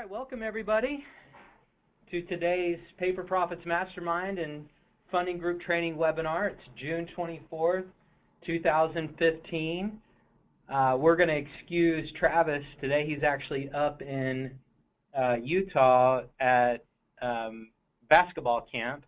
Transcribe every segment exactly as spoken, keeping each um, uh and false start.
right, welcome everybody to today's Paper Profits Mastermind and Funding Group Training webinar. It's June twenty-fourth, two thousand fifteen. Uh, we're going to excuse Travis today. He's actually up in uh, Utah at um, basketball camp.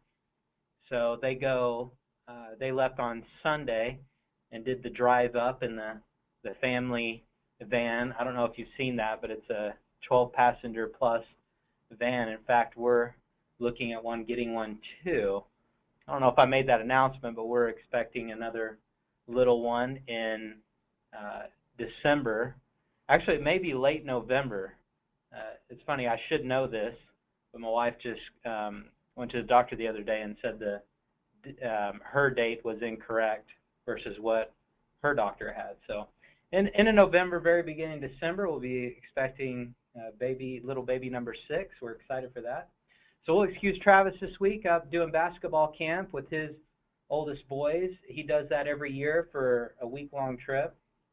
So they go, uh, they left on Sunday and did the drive up in the, the family van. I don't know if you've seen that, but it's a twelve passenger plus van. In fact, we're looking at one, getting one too. I don't know if I made that announcement, but we're expecting another little one in uh, December. Actually, it may be late November. Uh, it's funny, I should know this, but my wife just um, went to the doctor the other day and said the um, her date was incorrect versus what her doctor had. So in, in November, very beginning December, we'll be expecting uh, baby, little baby number six. We're excited for that. So we'll excuse Travis this week up doing basketball camp with his oldest boys. He does that every year for a week-long trip.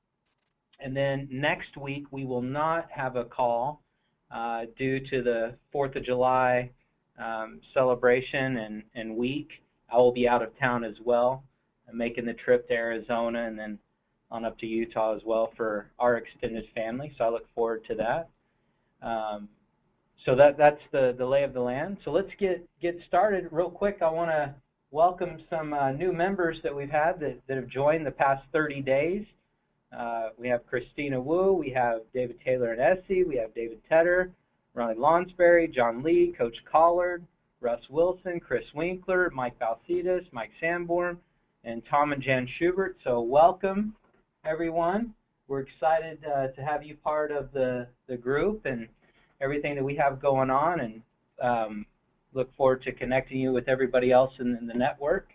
And then next week we will not have a call uh, due to the fourth of July um, celebration and, and week. I will be out of town as well, making the trip to Arizona and then on up to Utah as well for our extended family. So I look forward to that. Um, so that that's the, the lay of the land. So let's get, get started real quick. I want to welcome some uh, new members that we've had that, that have joined the past thirty days. Uh, we have Christina Wu, we have David Taylor and Essie, we have David Tedder, Ronnie Lonsberry, John Lee, Coach Collard, Russ Wilson, Chris Winkler, Mike Balsitas, Mike Sanborn, and Tom and Jan Schubert. So welcome, everyone. We're excited uh, to have you part of the, the group and everything that we have going on, and um, look forward to connecting you with everybody else in, in the network.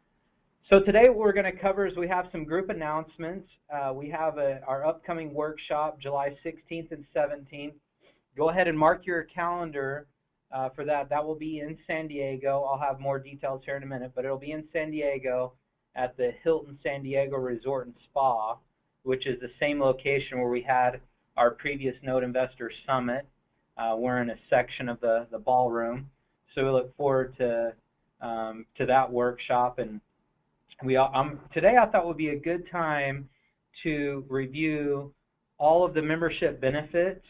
So today what we're going to cover is we have some group announcements. Uh, we have a, our upcoming workshop July sixteenth and seventeenth. Go ahead and mark your calendar uh, for that. That will be in San Diego. I'll have more details here in a minute, but it'll be in San Diego at the Hilton San Diego Resort and Spa, which is the same location where we had our previous Node Investor Summit. Uh, we're in a section of the, the ballroom. So we look forward to, um, to that workshop. And we um, today I thought would be a good time to review all of the membership benefits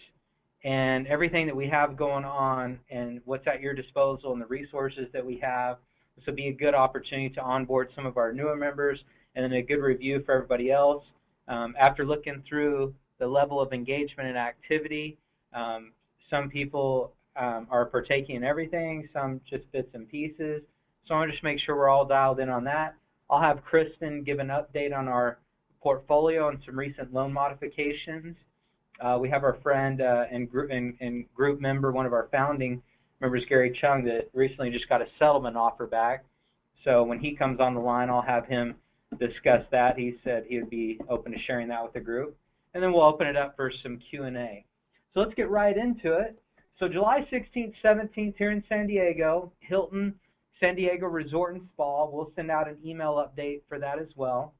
and everything that we have going on and what's at your disposal and the resources that we have. This will be a good opportunity to onboard some of our newer members and then a good review for everybody else. Um, after looking through the level of engagement and activity, um, some people um, are partaking in everything, some just bits and pieces. So I want to just make sure we're all dialed in on that. I'll have Kristen give an update on our portfolio and some recent loan modifications. Uh, we have our friend uh, and, group, and, and group member, one of our founding members, Gary Chung, that recently just got a settlement offer back. So when he comes on the line, I'll have him discuss that. He said he would be open to sharing that with the group. And then we'll open it up for some Q and A. So let's get right into it. So July sixteenth, seventeenth here in San Diego, Hilton San Diego Resort and Spa. We'll send out an email update for that as well.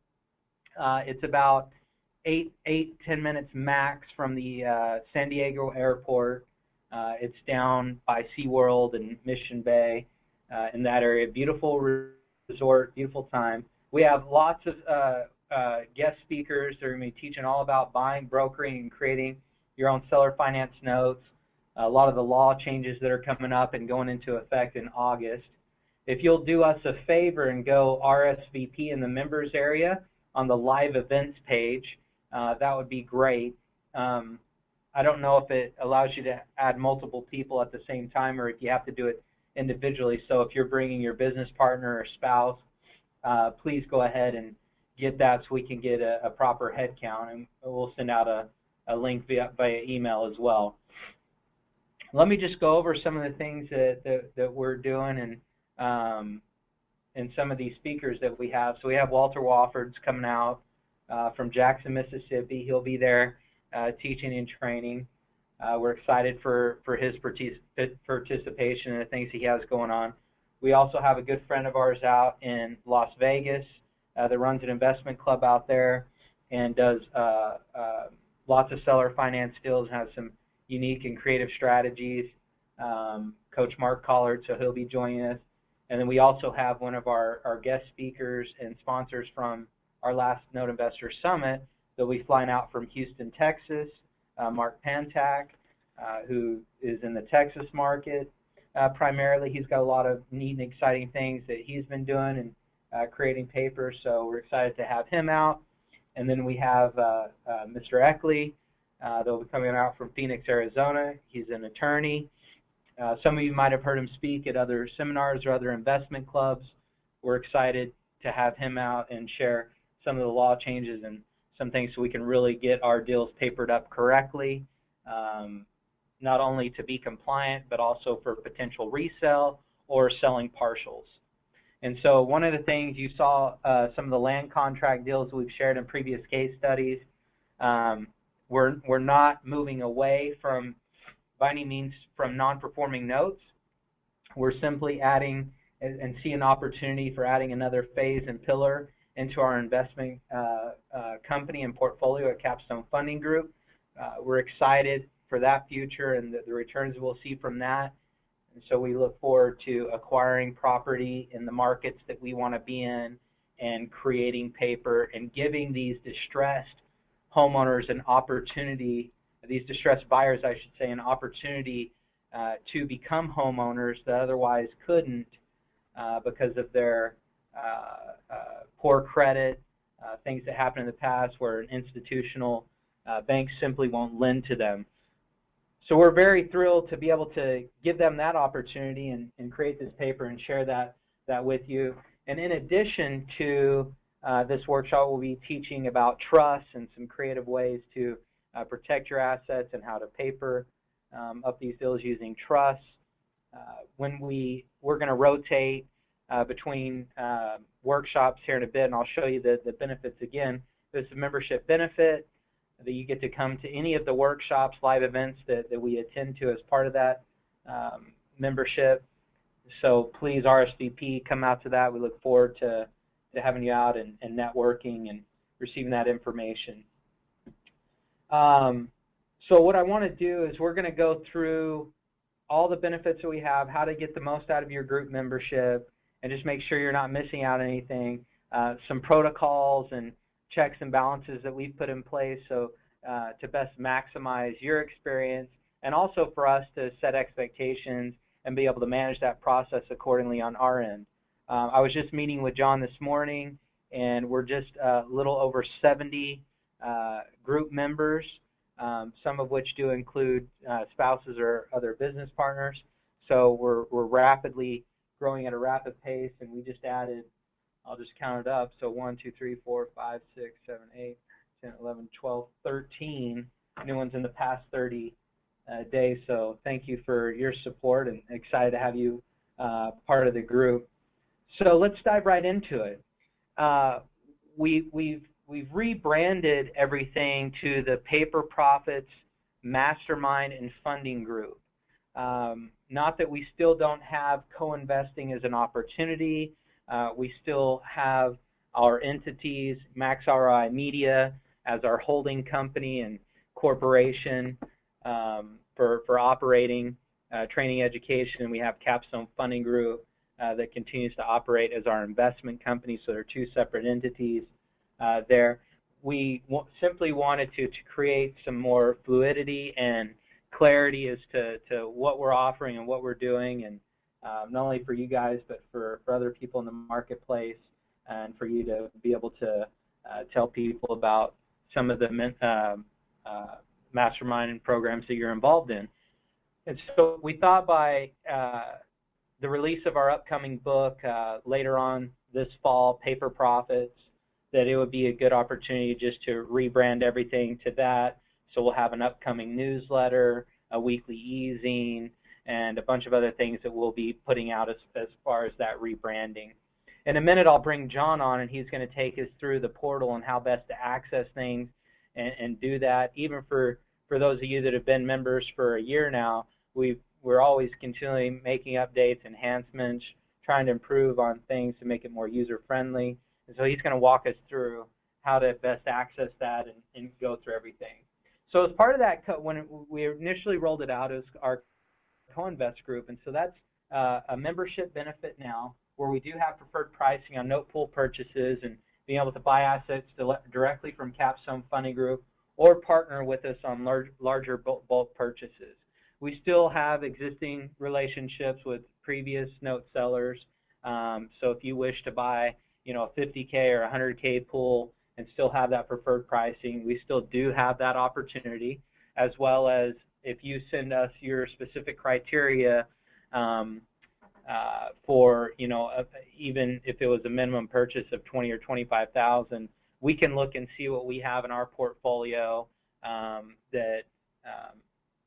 Uh, it's about eight, eight, ten minutes max from the uh, San Diego airport. Uh, it's down by SeaWorld and Mission Bay uh, in that area. Beautiful resort, beautiful time. We have lots of uh, uh, guest speakers that are going to be teaching all about buying, brokering, and creating your own seller finance notes. A lot of the law changes that are coming up and going into effect in August. If you'll do us a favor and go R S V P in the members area on the live events page, uh, that would be great. Um, I don't know if it allows you to add multiple people at the same time or if you have to do it individually. So if you're bringing your business partner or spouse, uh, please go ahead and get that so we can get a, a proper head count, and we'll send out a, a link via, via email as well. Let me just go over some of the things that, that, that we're doing and um, and some of these speakers that we have. So we have Walter Wofford's coming out uh, from Jackson, Mississippi. He'll be there uh, teaching and training. Uh, we're excited for, for his particip participation and the things he has going on. We also have a good friend of ours out in Las Vegas uh, that runs an investment club out there and does uh, uh, lots of seller finance deals and has some unique and creative strategies, um, Coach Mark Collard, so he'll be joining us. And then we also have one of our, our guest speakers and sponsors from our last Note Investor Summit that will be flying out from Houston, Texas, uh, Mark Pantak, uh, who is in the Texas market uh, primarily. He's got a lot of neat and exciting things that he's been doing and uh, creating papers, so we're excited to have him out. And then we have uh, uh, Mister Eckley uh, that will be coming out from Phoenix, Arizona. He's an attorney. Uh, some of you might have heard him speak at other seminars or other investment clubs. We're excited to have him out and share some of the law changes and some things so we can really get our deals papered up correctly, um, not only to be compliant, but also for potential resale or selling partials. And so one of the things you saw, uh, some of the land contract deals we've shared in previous case studies, um, we're, we're not moving away from, by any means, from non-performing notes. We're simply adding and, and see an opportunity for adding another phase and pillar into our investment uh, uh, company and portfolio at Capstone Funding Group. Uh, we're excited for that future and the, the returns we'll see from that. And so we look forward to acquiring property in the markets that we want to be in and creating paper and giving these distressed homeowners an opportunity, these distressed buyers, I should say, an opportunity uh, to become homeowners that otherwise couldn't uh, because of their uh, uh, poor credit, uh, things that happened in the past where an institutional uh, bank simply won't lend to them. So we're very thrilled to be able to give them that opportunity and, and create this paper and share that, that with you. And in addition to uh, this workshop, we'll be teaching about trusts and some creative ways to uh, protect your assets and how to paper um, up these deals using trusts. Uh, when we, we're going to rotate uh, between uh, workshops here in a bit, and I'll show you the, the benefits again. There's a membership benefit that you get to come to any of the workshops, live events that, that we attend to as part of that um, membership. So please R S V P, come out to that. We look forward to, to having you out and, and networking and receiving that information. Um, so what I want to do is we're going to go through all the benefits that we have, how to get the most out of your group membership, and just make sure you're not missing out on anything. Uh, some protocols and checks and balances that we've put in place so uh, to best maximize your experience, and also for us to set expectations and be able to manage that process accordingly on our end. Uh, I was just meeting with John this morning, and we're just a little over seventy uh, group members, um, some of which do include uh, spouses or other business partners. So we're, we're rapidly growing at a rapid pace, and we just added, I'll just count it up, so one, two, three, four, five, six, seven, eight, ten, eleven, twelve, thirteen new ones in the past thirty uh, days. So thank you for your support, and excited to have you uh, part of the group. So let's dive right into it. Uh, we, we've, we've rebranded everything to the Paper Profits Mastermind and Funding Group. Um, not that we still don't have co-investing as an opportunity. Uh, we still have our entities, Max R O I Media, as our holding company and corporation um, for, for operating uh, training education. And we have Capstone Funding Group uh, that continues to operate as our investment company. So there are two separate entities uh, there. We w simply wanted to, to create some more fluidity and clarity as to, to what we're offering and what we're doing, and Um, not only for you guys, but for, for other people in the marketplace, and for you to be able to uh, tell people about some of the uh, uh, mastermind programs that you're involved in. And so we thought by uh, the release of our upcoming book uh, later on this fall, Paper Profits, that it would be a good opportunity just to rebrand everything to that. So we'll have an upcoming newsletter, a weekly e-zine, and a bunch of other things that we'll be putting out as, as far as that rebranding. In a minute, I'll bring John on, and he's going to take us through the portal and how best to access things and, and do that. Even for, for those of you that have been members for a year now, we've, we're always continually making updates, enhancements, trying to improve on things to make it more user-friendly. And so he's going to walk us through how to best access that and, and go through everything. So as part of that, when we initially rolled it out, as our co-invest group, and so that's uh, a membership benefit now, where we do have preferred pricing on note pool purchases and being able to buy assets directly from Capstone Funding Group or partner with us on large, larger bulk purchases. We still have existing relationships with previous note sellers. Um, so if you wish to buy, you know, a fifty K or a one hundred K pool and still have that preferred pricing, we still do have that opportunity, as well as if you send us your specific criteria um, uh, for, you know, uh, even if it was a minimum purchase of twenty or twenty-five thousand, we can look and see what we have in our portfolio um, that um,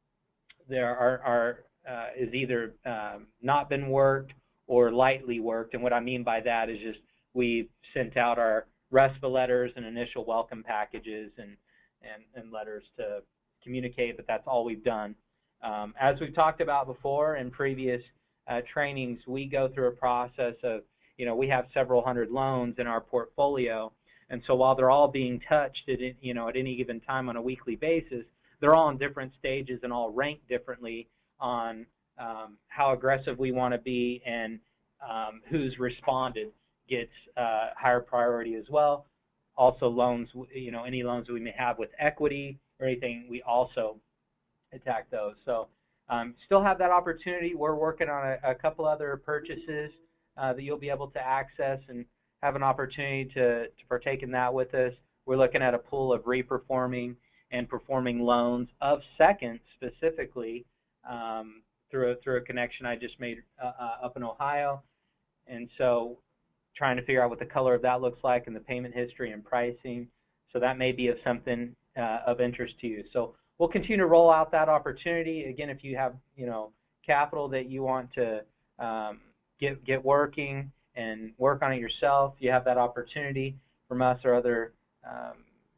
there are, are uh, is either um, not been worked or lightly worked. And what I mean by that is just we've sent out our RESPA letters and initial welcome packages and, and, and letters to communicate that that's all we've done. Um, as we've talked about before in previous uh, trainings, we go through a process of, you know, we have several hundred loans in our portfolio, and so while they're all being touched at, you know, at any given time on a weekly basis, they're all in different stages and all ranked differently on um, how aggressive we want to be, and um, who's responded gets uh, higher priority as well. Also loans, you know, any loans we may have with equity or anything, we also attack those. So um, still have that opportunity. We're working on a, a couple other purchases uh, that you'll be able to access and have an opportunity to, to partake in that with us. We're looking at a pool of reperforming and performing loans of seconds specifically um, through, a, through a connection I just made uh, uh, up in Ohio. And so trying to figure out what the color of that looks like and the payment history and pricing. So that may be of something uh, of interest to you. So we'll continue to roll out that opportunity. Again, if you have, you know, capital that you want to um, get, get working and work on it yourself, you have that opportunity from us or other um,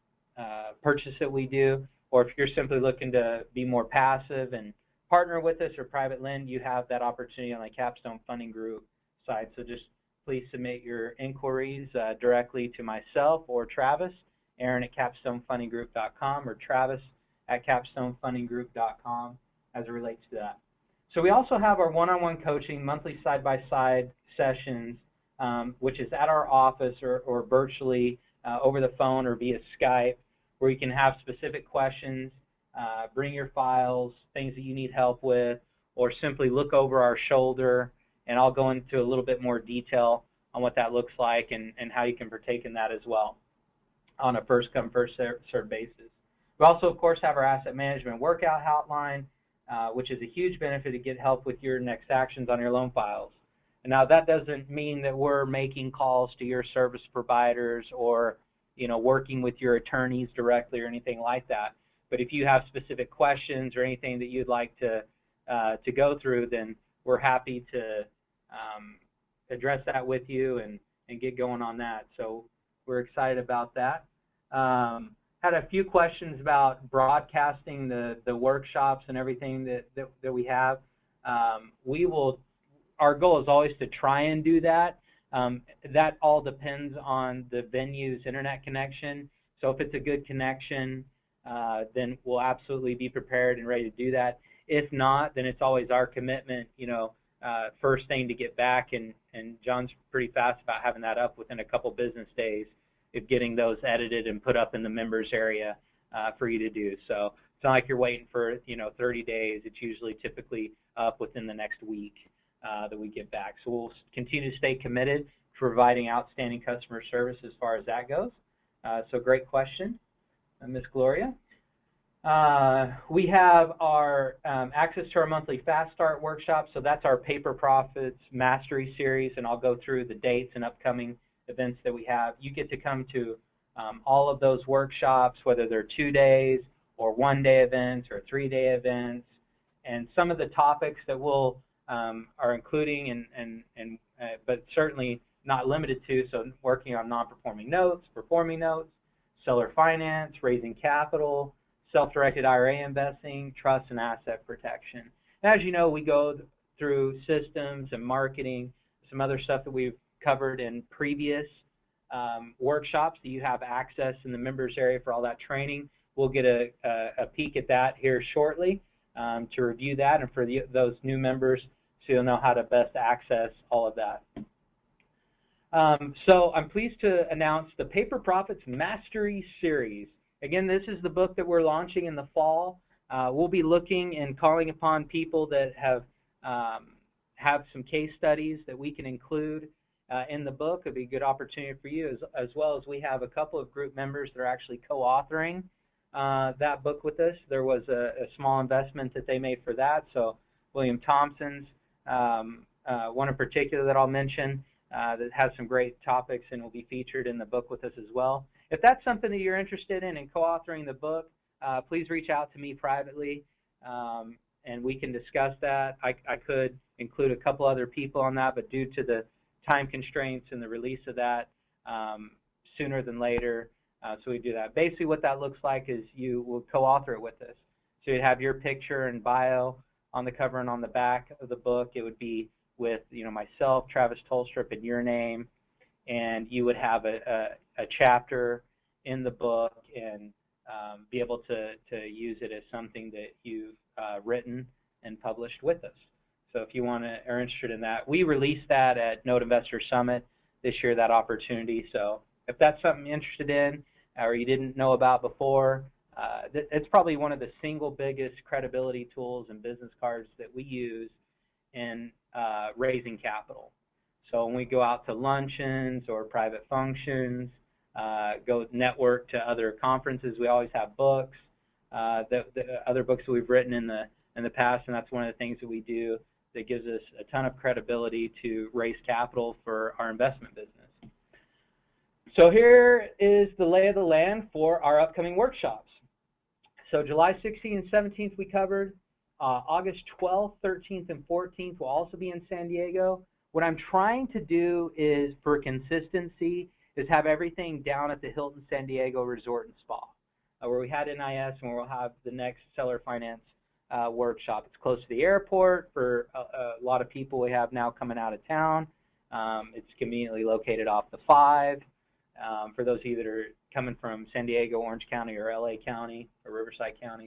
uh, purchase that we do. Or if you're simply looking to be more passive and partner with us or private lend, you have that opportunity on the Capstone Funding Group side. So just please submit your inquiries uh, directly to myself or Travis, Aaron at capstone funding group dot com or Travis at capstone funding group dot com as it relates to that. So we also have our one-on-one coaching, monthly side-by-side sessions, um, which is at our office or, or virtually uh, over the phone or via Skype, where you can have specific questions, uh, bring your files, things that you need help with, or simply look over our shoulder, and I'll go into a little bit more detail on what that looks like and, and how you can partake in that as well on a first-come, first-served basis. We also, of course, have our asset management workout hotline, uh, which is a huge benefit to get help with your next actions on your loan files. And now that doesn't mean that we're making calls to your service providers or, you know, working with your attorneys directly or anything like that. But if you have specific questions or anything that you'd like to uh, to go through, then we're happy to um, address that with you and, and get going on that. So we're excited about that. Um, had a few questions about broadcasting the, the workshops and everything that, that, that we have. Um, we will, our goal is always to try and do that. Um, that all depends on the venue's internet connection. So if it's a good connection, uh, then we'll absolutely be prepared and ready to do that. If not, then it's always our commitment, you know, uh, first thing to get back, and, and John's pretty fast about having that up within a couple business days of getting those edited and put up in the members area uh, for you to do. So it's not like you're waiting for, you know, thirty days. It's usually typically up within the next week uh, that we get back. So we'll continue to stay committed to providing outstanding customer service as far as that goes. Uh, so great question, uh, Miz Gloria. Uh, we have our um, access to our monthly Fast Start workshop. So that's our Paper Profits Mastery Series, and I'll go through the dates and upcoming events that we have. You get to come to um, all of those workshops, whether they're two days or one day events or three day events. And some of the topics that we'll um, are including, and, and, and uh, but certainly not limited to, so working on non-performing notes, performing notes, seller finance, raising capital, self-directed I R A investing, trust, and asset protection. And as you know, we go through systems and marketing, some other stuff that we've covered in previous um, workshops that you have access in the members area for all that training. we'll get a, a, a peek at that here shortly um, to review that, and for the, those new members, so you'll know how to best access all of that. Um, so I'm pleased to announce the Paper Profits Mastery Series. Again, this is the book that we're launching in the fall. Uh, we'll be looking and calling upon people that have um, have some case studies that we can include uh, in the book. It'll be a good opportunity for you, as, as well as we have a couple of group members that are actually co-authoring uh, that book with us. There was a, a small investment that they made for that. So William Thompson's, um, uh, one in particular that I'll mention, Uh, that has some great topics and will be featured in the book with us as well. If that's something that you're interested in in co-authoring the book, uh, please reach out to me privately, um, and we can discuss that. I, I could include a couple other people on that, but due to the time constraints and the release of that, um, sooner than later, uh, so we do that. Basically what that looks like is you will co-author it with us. So you'd have your picture and bio on the cover and on the back of the book. It would be with, you know, myself, Travis Tolstrup, and your name, and you would have a, a, a chapter in the book and um, be able to, to use it as something that you've uh, written and published with us. So if you want to are interested in that, we released that at Node Investor Summit this year, that opportunity. So if that's something you're interested in or you didn't know about before, uh, it's probably one of the single biggest credibility tools and business cards that we use in uh, raising capital. So when we go out to luncheons or private functions, uh, go network to other conferences, we always have books, uh, the, the other books that we've written in the in the past, and that's one of the things that we do that gives us a ton of credibility to raise capital for our investment business. So here is the lay of the land for our upcoming workshops. So July sixteenth and seventeenth we covered. Uh, August twelfth, thirteenth, and fourteenth will also be in San Diego. What I'm trying to do is, for consistency, is have everything down at the Hilton San Diego Resort and Spa, uh, where we had N I S and where we'll have the next seller finance uh, workshop. It's close to the airport for a, a lot of people we have now coming out of town. Um, it's conveniently located off the five. Um, for those of you that are coming from San Diego, Orange County, or L A County, or Riverside County.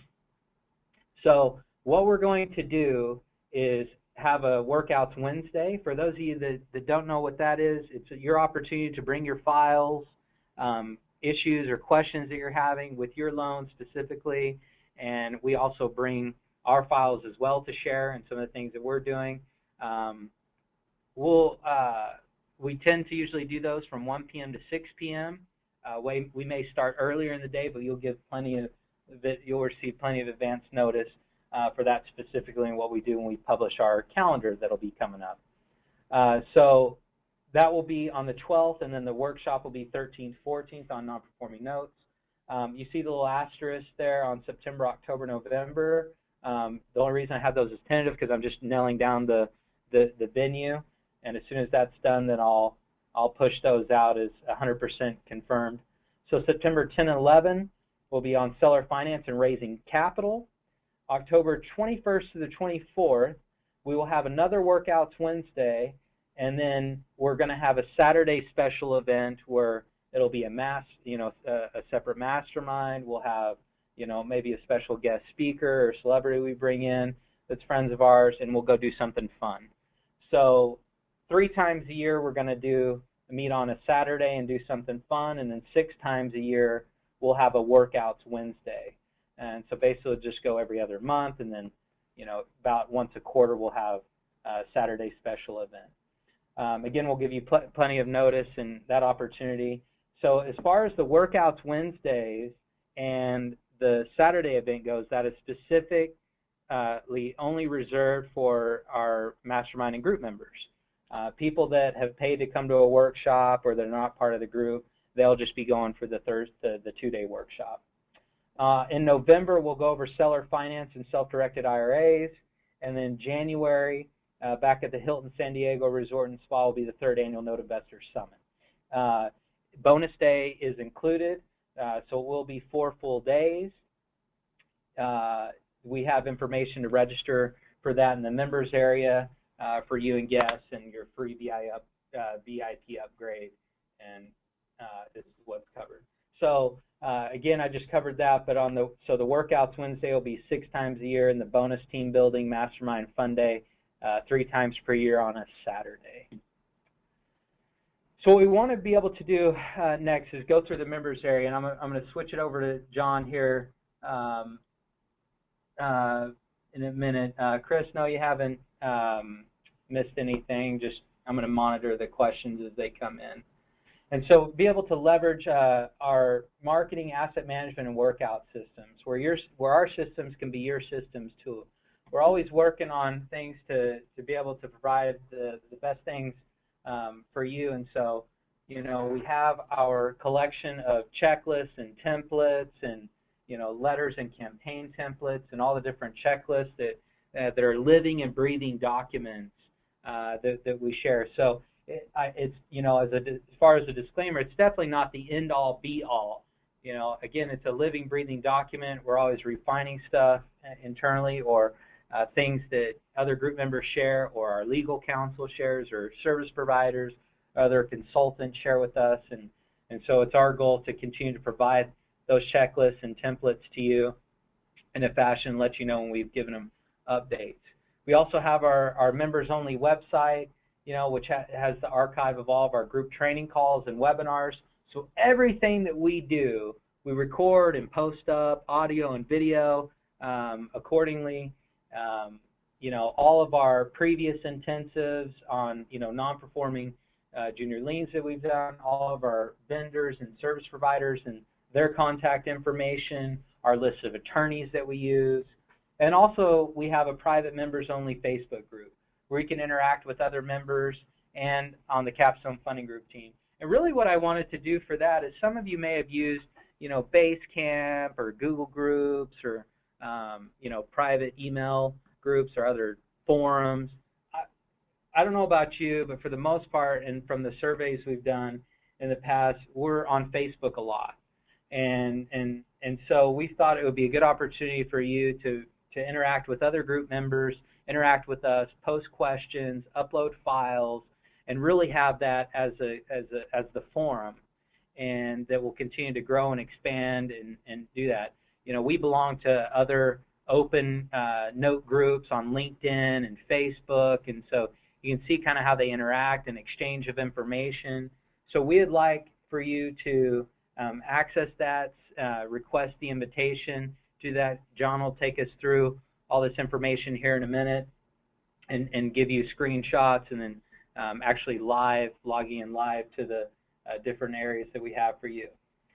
So what we're going to do is have a Workouts Wednesday. For those of you that, that don't know what that is, it's your opportunity to bring your files, um, issues or questions that you're having with your loan specifically, and we also bring our files as well to share and some of the things that we're doing. Um, we'll, uh, we tend to usually do those from one P M to six P M Uh, we, we may start earlier in the day, but you'll give plenty of that you'll receive plenty of advance notice uh, for that specifically, and what we do when we publish our calendar that'll be coming up. Uh, so that will be on the twelfth, and then the workshop will be thirteenth, fourteenth on non-performing notes. Um, you see the little asterisk there on September, October, November. Um, the only reason I have those as tentative because I'm just nailing down the, the, the venue, and as soon as that's done, then I'll, I'll push those out as one hundred percent confirmed. So September tenth and eleventh will be on seller finance and raising capital. October twenty-first to the twenty-fourth, we will have another Workouts Wednesday, and then we're going to have a Saturday special event where it'll be a mass, you know, a, a separate mastermind. We'll have, you know, maybe a special guest speaker or celebrity we bring in that's friends of ours, and we'll go do something fun. So three times a year we're going to do meet on a Saturday and do something fun, and then six times a year we'll have a Workouts Wednesday. And so basically we'll just go every other month, and then, you know, about once a quarter we'll have a Saturday special event. Um, again, we'll give you pl plenty of notice and that opportunity. So as far as the Workouts Wednesdays and the Saturday event goes, that is specifically only reserved for our mastermind and group members. Uh, people that have paid to come to a workshop or they're not part of the group, they'll just be going for the Thursday, the, the two-day workshop. Uh, in November, we'll go over seller finance and self-directed I R As, and then January, uh, back at the Hilton San Diego Resort and Spa, will be the third annual Node Investor Summit. Uh, bonus day is included, uh, so it will be four full days. Uh, we have information to register for that in the members area uh, for you and guests, and your free V I P upgrade, and uh, this is what's covered. So Uh, again, I just covered that, but on the so the workouts Wednesday will be six times a year, and the bonus team building mastermind fun day uh, three times per year on a Saturday. So what we want to be able to do uh, next is go through the members area, and I'm I'm going to switch it over to John here um, uh, in a minute. Uh, Chris, no, you haven't um, missed anything. Just I'm going to monitor the questions as they come in. And so be able to leverage uh, our marketing, asset management, and workout systems, where your where our systems can be your systems too. We're always working on things to, to be able to provide the, the best things um, for you. And so, you know, we have our collection of checklists and templates and, you know, letters and campaign templates and all the different checklists that, uh, that are living and breathing documents uh, that, that we share. So It, I, it's, you know, as, a, as far as a disclaimer, it's definitely not the end-all, be-all. You know, again, it's a living, breathing document. We're always refining stuff internally, or uh, things that other group members share, or our legal counsel shares, or service providers, other consultants share with us. And, and so it's our goal to continue to provide those checklists and templates to you in a fashion, let you know when we've given them updates. We also have our, our members-only website, you know, which ha has the archive of all of our group training calls and webinars. So everything that we do, we record and post up, audio and video um, accordingly. Um, you know, all of our previous intensives on, you know, non-performing uh, junior liens that we've done, all of our vendors and service providers and their contact information, our list of attorneys that we use. And also, we have a private members-only Facebook group where you can interact with other members and on the Capstone Funding Group team. And really what I wanted to do for that is, some of you may have used, you know, Basecamp or Google Groups or, um, you know, private email groups or other forums. I, I don't know about you, but for the most part, and from the surveys we've done in the past, we're on Facebook a lot. And, and, and so we thought it would be a good opportunity for you to, to interact with other group members, interact with us, post questions, upload files, and really have that as a as a as the forum, and that will continue to grow and expand and and do that. You know, we belong to other open uh, note groups on LinkedIn and Facebook, and so you can see kind of how they interact and exchange of information. So we'd like for you to um, access that, uh, request the invitation to that. John will take us through all this information here in a minute and, and give you screenshots, and then um, actually live, logging in live to the uh, different areas that we have for you.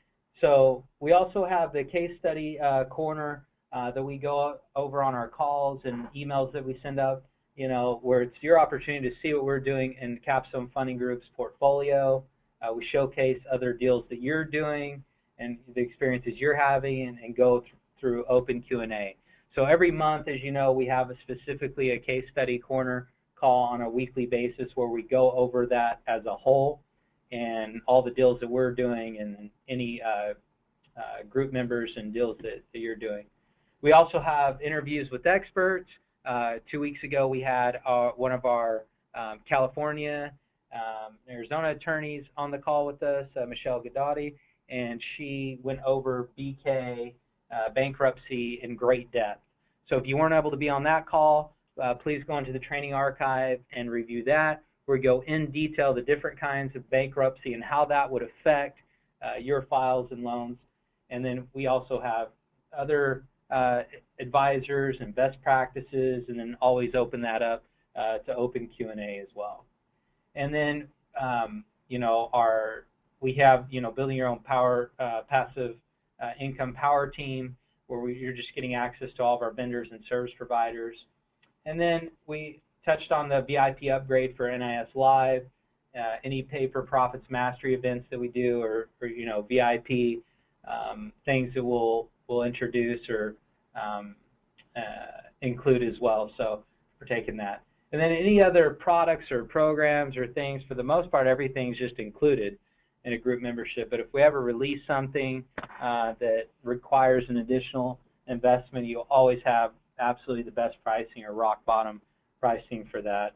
So we also have the case study uh, corner uh, that we go over on our calls and emails that we send out, you know, where it's your opportunity to see what we're doing in Capstone Funding Group's portfolio. Uh, we showcase other deals that you're doing and the experiences you're having, and, and go th through open Q and A. So every month, as you know, we have a specifically a case study corner call on a weekly basis where we go over that as a whole and all the deals that we're doing and any uh, uh, group members and deals that, that you're doing. We also have interviews with experts. Uh, two weeks ago, we had our, one of our um, California, um, Arizona attorneys on the call with us, uh, Michelle Gadati, and she went over B K Uh, bankruptcy in great depth. So if you weren't able to be on that call, uh, please go into the training archive and review that, where we go in detail the different kinds of bankruptcy and how that would affect uh, your files and loans. And then we also have other uh, advisors and best practices, and then always open that up uh, to open Q and A as well. And then um, you know, our we have, you know, building your own power uh, passive Uh, income power team, where we, you're just getting access to all of our vendors and service providers. And then we touched on the V I P upgrade for N I S Live, uh, any Pay for Profits Mastery events that we do, or, or you know, V I P um, things that we'll, we'll introduce or um, uh, include as well. So for taking that. And then any other products or programs or things, for the most part, everything's just included in a group membership. But if we ever release something uh, that requires an additional investment, you'll always have absolutely the best pricing or rock bottom pricing for that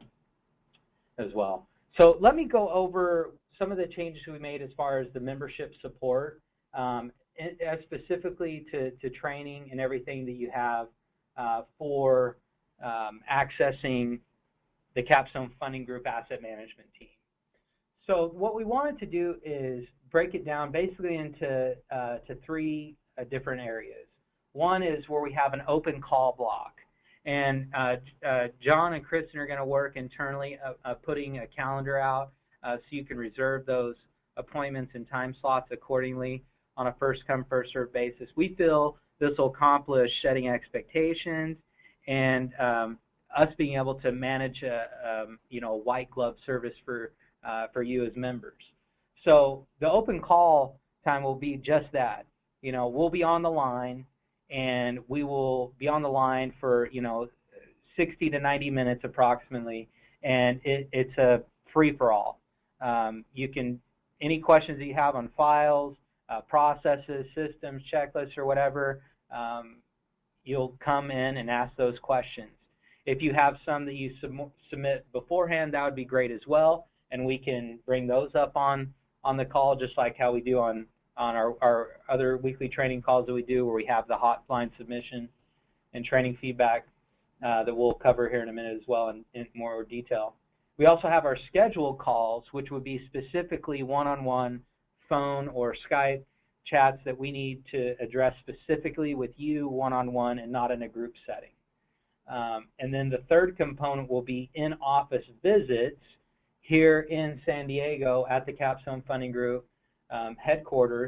as well. So let me go over some of the changes we made as far as the membership support. Um, as specifically to, to training and everything that you have uh, for um, accessing the Capstone Funding Group Asset Management Team. So what we wanted to do is break it down basically into uh, to three uh, different areas. One is where we have an open call block. And uh, uh, John and Kristen are going to work internally uh, uh, putting a calendar out uh, so you can reserve those appointments and time slots accordingly on a first-come, first-served basis. We feel this will accomplish setting expectations and um, us being able to manage a um, you know, white glove service for uh, for you as members. So the open call time will be just that. You know, we'll be on the line, and we will be on the line for, you know, sixty to ninety minutes approximately, and it, it's a free-for-all. Um, you can, any questions that you have on files, uh, processes, systems, checklists, or whatever, um, you'll come in and ask those questions. If you have some that you sub submit beforehand, that would be great as well, and we can bring those up on, on the call just like how we do on on our, our other weekly training calls that we do, where we have the hotline submission and training feedback uh, that we'll cover here in a minute as well in, in more detail. We also have our scheduled calls, which would be specifically one-on-one phone or Skype chats that we need to address specifically with you one-on-one and not in a group setting. Um, and then the third component will be in-office visits here in San Diego at the Capstone Funding Group Um, headquarters,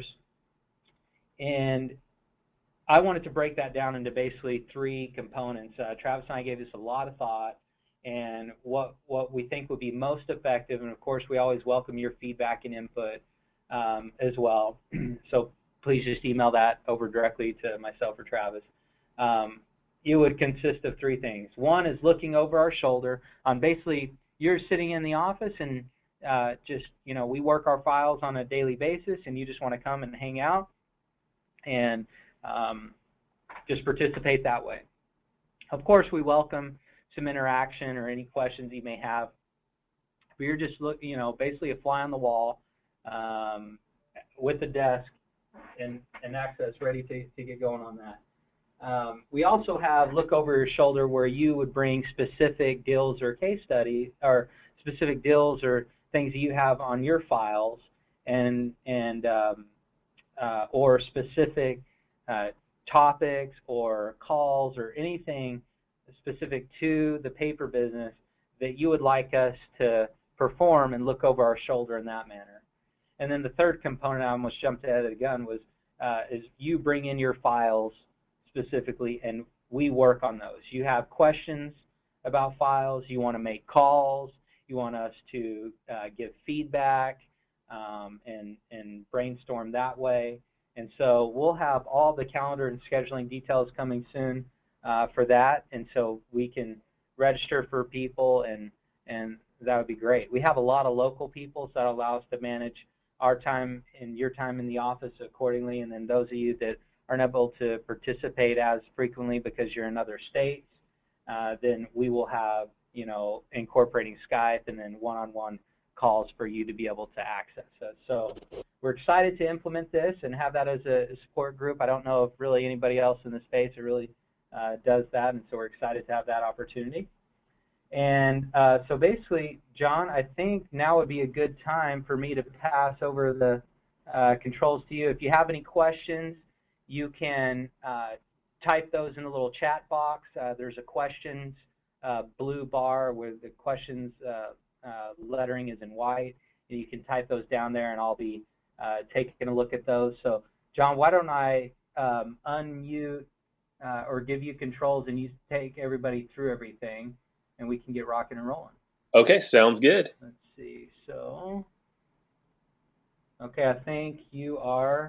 and I wanted to break that down into basically three components. Uh, Travis and I gave this a lot of thought, and what what we think would be most effective, and of course we always welcome your feedback and input um, as well. So please just email that over directly to myself or Travis. Um, it would consist of three things. One is looking over our shoulder on basically you're sitting in the office and Uh, just, you know, we work our files on a daily basis, and you just want to come and hang out and um, just participate that way. Of course, we welcome some interaction or any questions you may have. But you're just, look, you know, basically a fly on the wall um, with a desk and, and access ready to, to get going on that. Um, we also have look over your shoulder where you would bring specific deals or case studies or specific deals or things that you have on your files and and um, uh, or specific uh, topics or calls or anything specific to the paper business that you would like us to perform and look over our shoulder in that manner. And then the third component, I almost jumped ahead of the gun, was uh, is you bring in your files specifically and we work on those. You have questions about files, you want to make calls, you want us to uh, give feedback um, and, and brainstorm that way. And so we'll have all the calendar and scheduling details coming soon uh, for that. And so we can register for people, and, and that would be great. We have a lot of local people, so that allows us to manage our time and your time in the office accordingly. And then those of you that aren't able to participate as frequently because you're in other states, uh, then we will have, you know, incorporating Skype and then one-on-one calls for you to be able to access us. So we're excited to implement this and have that as a support group. I don't know if really anybody else in the space that really uh, does that, and so we're excited to have that opportunity. And uh, so basically, John, I think now would be a good time for me to pass over the uh, controls to you. If you have any questions, you can uh, type those in the little chat box. Uh, there's a questions Uh, blue bar where the questions uh, uh, lettering is in white. You can type those down there, and I'll be uh, taking a look at those. So, John, why don't I um, unmute uh, or give you controls, and you take everybody through everything, and we can get rocking and rolling. Okay, sounds good. Let's see. So, okay, I think you are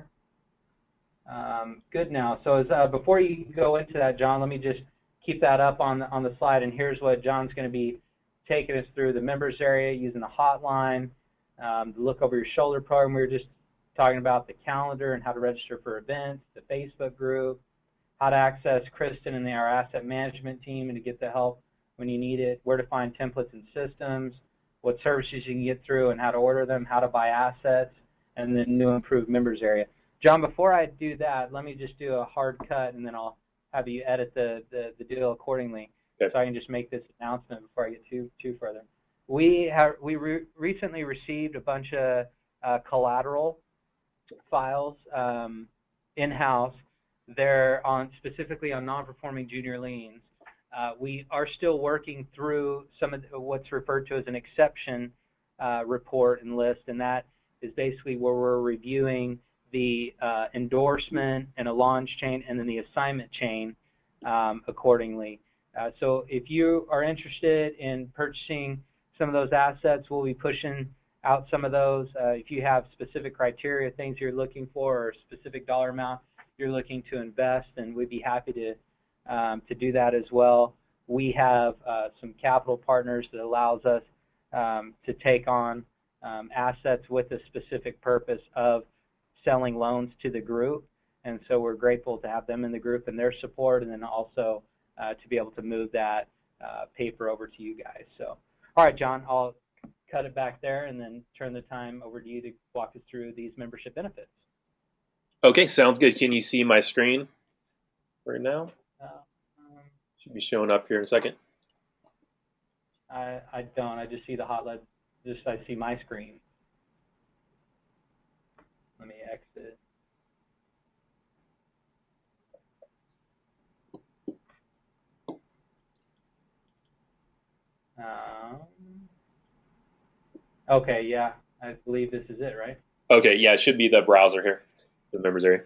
um, good now. So, as, uh, before you go into that, John, let me just keep that up on the, on the slide, and here's what John's going to be taking us through: the members area, using the hotline, um, the look over your shoulder program. We were just talking about the calendar and how to register for events, the Facebook group, how to access Kristen and our asset management team and to get the help when you need it, where to find templates and systems, what services you can get through and how to order them, how to buy assets, and the new improved members area. John, before I do that, let me just do a hard cut, and then I'll have you edit the, the, the deal accordingly, Okay. so I can just make this announcement before I get too too further. We have we re recently received a bunch of uh, collateral files um, in-house. They're on specifically on non-performing junior liens. Uh, we are still working through some of the, what's referred to as an exception uh, report and list, and that is basically where we're reviewing the uh, endorsement and a launch chain and then the assignment chain um, accordingly. Uh, so if you are interested in purchasing some of those assets, we'll be pushing out some of those. Uh, if you have specific criteria, things you're looking for, or specific dollar amount you're looking to invest, and we'd be happy to um, to do that as well. We have uh, some capital partners that allows us um, to take on um, assets with a specific purpose of selling loans to the group, and so we're grateful to have them in the group and their support, and then also uh, to be able to move that uh, paper over to you guys. So, all right, John, I'll cut it back there and then turn the time over to you to walk us through these membership benefits. Okay, sounds good. Can you see my screen right now? Uh, um, Should be showing up here in a second. I, I don't. I just see the hot lead. Just I see my screen. Let me exit. Um, okay, yeah, I believe this is it, right? Okay, yeah, it should be the browser here, the members area.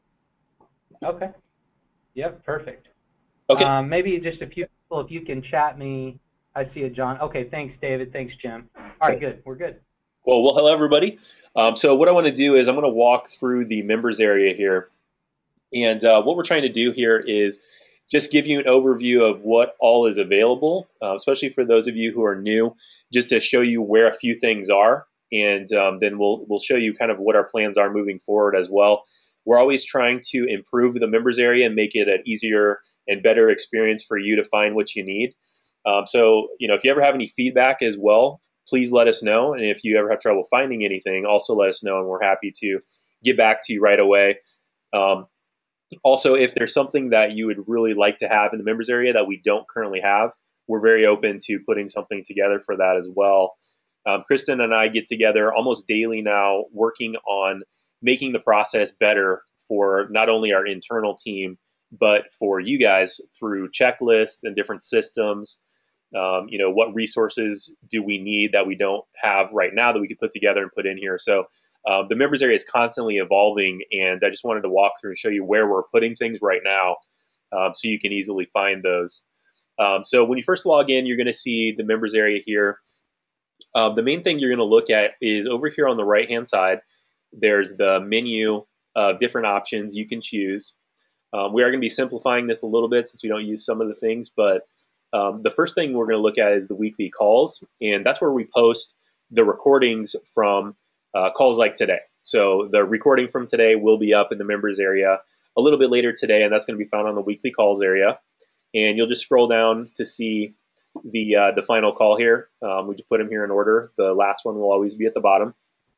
Okay. Yep, perfect. Okay. Um, maybe just a few people, if you can chat me. I see it, John. Okay, thanks, David. Thanks, Jim. All right, good. We're good. Well, well, hello, everybody. Um, so what I want to do is I'm going to walk through the members area here. And uh, what we're trying to do here is just give you an overview of what all is available, uh, especially for those of you who are new, just to show you where a few things are. And um, then we'll, we'll show you kind of what our plans are moving forward as well. We're always trying to improve the members area and make it an easier and better experience for you to find what you need. Um, so, you know, if you ever have any feedback as well, please let us know. And if you ever have trouble finding anything, also let us know, and we're happy to get back to you right away. Um, also, if there's something that you would really like to have in the members area that we don't currently have, we're very open to putting something together for that as well. Um, Kristen and I get together almost daily now, working on making the process better for not only our internal team, but for you guys through checklists and different systems. Um, you know, what resources do we need that we don't have right now that we could put together and put in here? So um, the members area is constantly evolving, and I just wanted to walk through and show you where we're putting things right now, um, so you can easily find those. Um, so when you first log in, you're going to see the members area here. Um, the main thing you're going to look at is over here on the right-hand side. There's the menu of different options you can choose. Um, we are going to be simplifying this a little bit since we don't use some of the things, but um, the first thing we're going to look at is the weekly calls, and that's where we post the recordings from uh, calls like today. So the recording from today will be up in the members area a little bit later today, and that's going to be found on the weekly calls area. And you'll just scroll down to see the uh, the final call here. Um, we just put them here in order. The last one will always be at the bottom.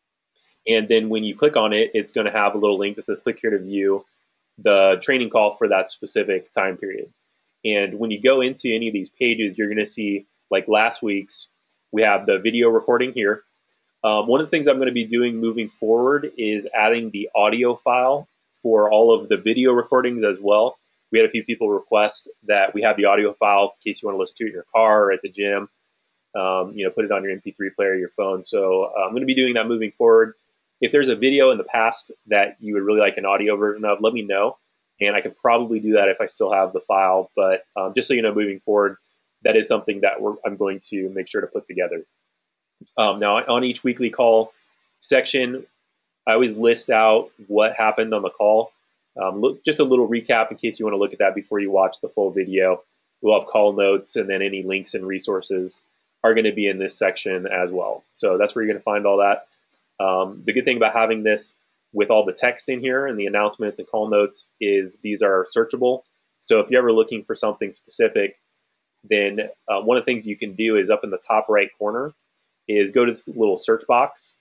And then when you click on it, it's going to have a little link that says click here to view the training call for that specific time period. And when you go into any of these pages, you're going to see, like last week's, we have the video recording here. Um, one of the things I'm going to be doing moving forward is adding the audio file for all of the video recordings as well. We had a few people request that we have the audio file in case you want to listen to it in your car or at the gym. Um, you know, put it on your M P three player, your phone. So uh, I'm going to be doing that moving forward. If there's a video in the past that you would really like an audio version of, let me know. And I could probably do that if I still have the file. But um, just so you know, moving forward, that is something that we're, I'm going to make sure to put together. Um, now, on each weekly call section, I always list out what happened on the call. Um, look, just a little recap in case you want to look at that before you watch the full video. We'll have call notes, and then any links and resources are going to be in this section as well. So that's where you're going to find all that. Um, the good thing about having this with all the text in here and the announcements and call notes is these are searchable. So if you're ever looking for something specific, then uh, one of the things you can do is up in the top right corner is go to this little search box,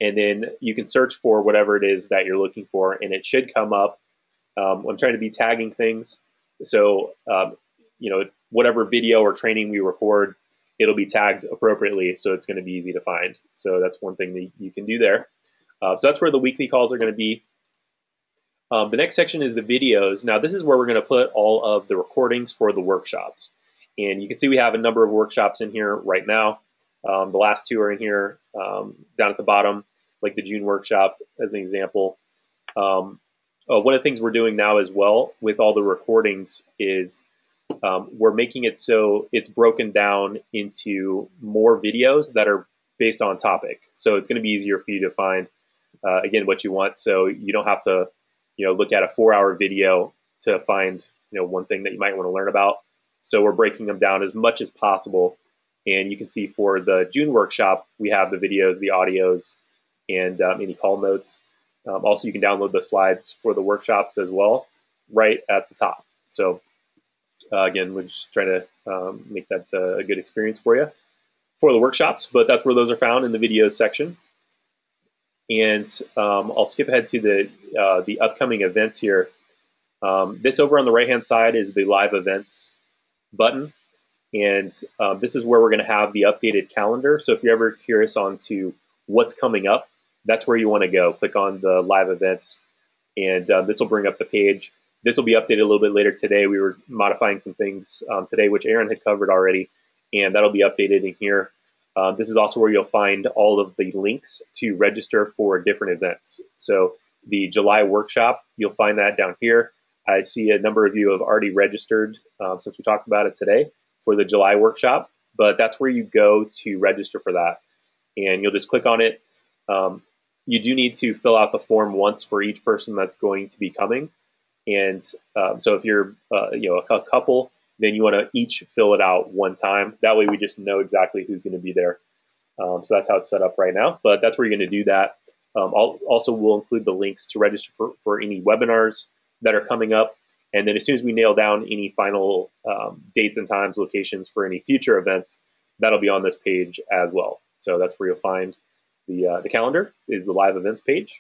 and then you can search for whatever it is that you're looking for, and it should come up. Um, I'm trying to be tagging things, so um, you know, whatever video or training we record, it'll be tagged appropriately, so it's going to be easy to find. So that's one thing that you can do there. Uh, so that's where the weekly calls are going to be. Um, the next section is the videos. Now this is where we're going to put all of the recordings for the workshops. And you can see we have a number of workshops in here right now. Um, the last two are in here um, down at the bottom, like the June workshop as an example. Um, uh, one of the things we're doing now as well with all the recordings is um, we're making it so it's broken down into more videos that are based on topic. So it's going to be easier for you to find, uh, again, what you want. So you don't have to, you know, look at a four-hour video to find, you know, one thing that you might want to learn about. So we're breaking them down as much as possible. And you can see for the June workshop, we have the videos, the audios, and um, any call notes. Um, also, you can download the slides for the workshops as well, right at the top. So uh, again, we're just trying to um, make that uh, a good experience for you for the workshops, but that's where those are found in the videos section. And um, I'll skip ahead to the, uh, the upcoming events here. Um, this over on the right-hand side is the live events button. And um, this is where we're going to have the updated calendar. So if you're ever curious on to what's coming up, that's where you want to go. Click on the live events, and uh, this will bring up the page. This will be updated a little bit later today. We were modifying some things um, today, which Aaron had covered already, and that'll be updated in here. Uh, this is also where you'll find all of the links to register for different events. So the July workshop, you'll find that down here. I see a number of you have already registered um, since we talked about it today for the July workshop, but that's where you go to register for that. And you'll just click on it. Um, you do need to fill out the form once for each person that's going to be coming. And um, so if you're uh, you know, a, a couple, then you want to each fill it out one time. That way we just know exactly who's going to be there. Um, so that's how it's set up right now, but that's where you're going to do that. Um, I'll, also, we'll include the links to register for, for any webinars that are coming up. And then as soon as we nail down any final um, dates and times, locations for any future events, that'll be on this page as well. So that's where you'll find the, uh, the calendar is the live events page.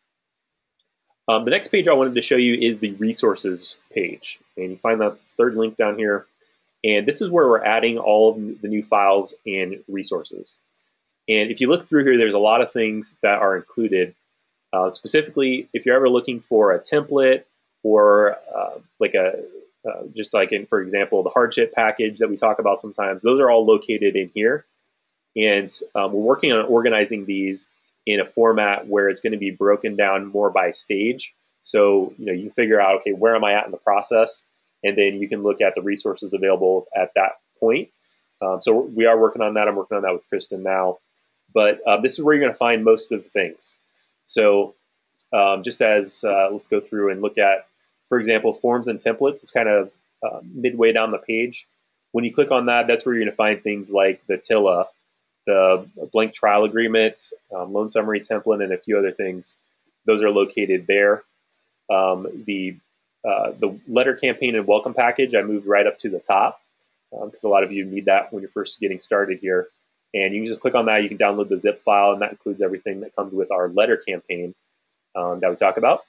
Um, the next page I wanted to show you is the resources page. And you find that third link down here. And this is where we're adding all of the new files and resources. And if you look through here, there's a lot of things that are included. Uh, specifically, if you're ever looking for a template or uh, like a, uh, just like in, for example, the hardship package that we talk about sometimes, those are all located in here. And um, we're working on organizing these in a format where it's going to be broken down more by stage. So, you know, you can figure out, okay, where am I at in the process? And then you can look at the resources available at that point. Um, so we are working on that. I'm working on that with Kristen now. But uh, this is where you're going to find most of the things. So um, just as, uh, let's go through and look at, for example, forms and templates. It's kind of uh, midway down the page. When you click on that, that's where you're going to find things like the T I L A, the blank trial agreement, um, loan summary template, and a few other things. Those are located there. Um, the uh, the letter campaign and welcome package, I moved right up to the top because um, a lot of you need that when you're first getting started here. And you can just click on that. You can download the zip file, and that includes everything that comes with our letter campaign um, that we talk about.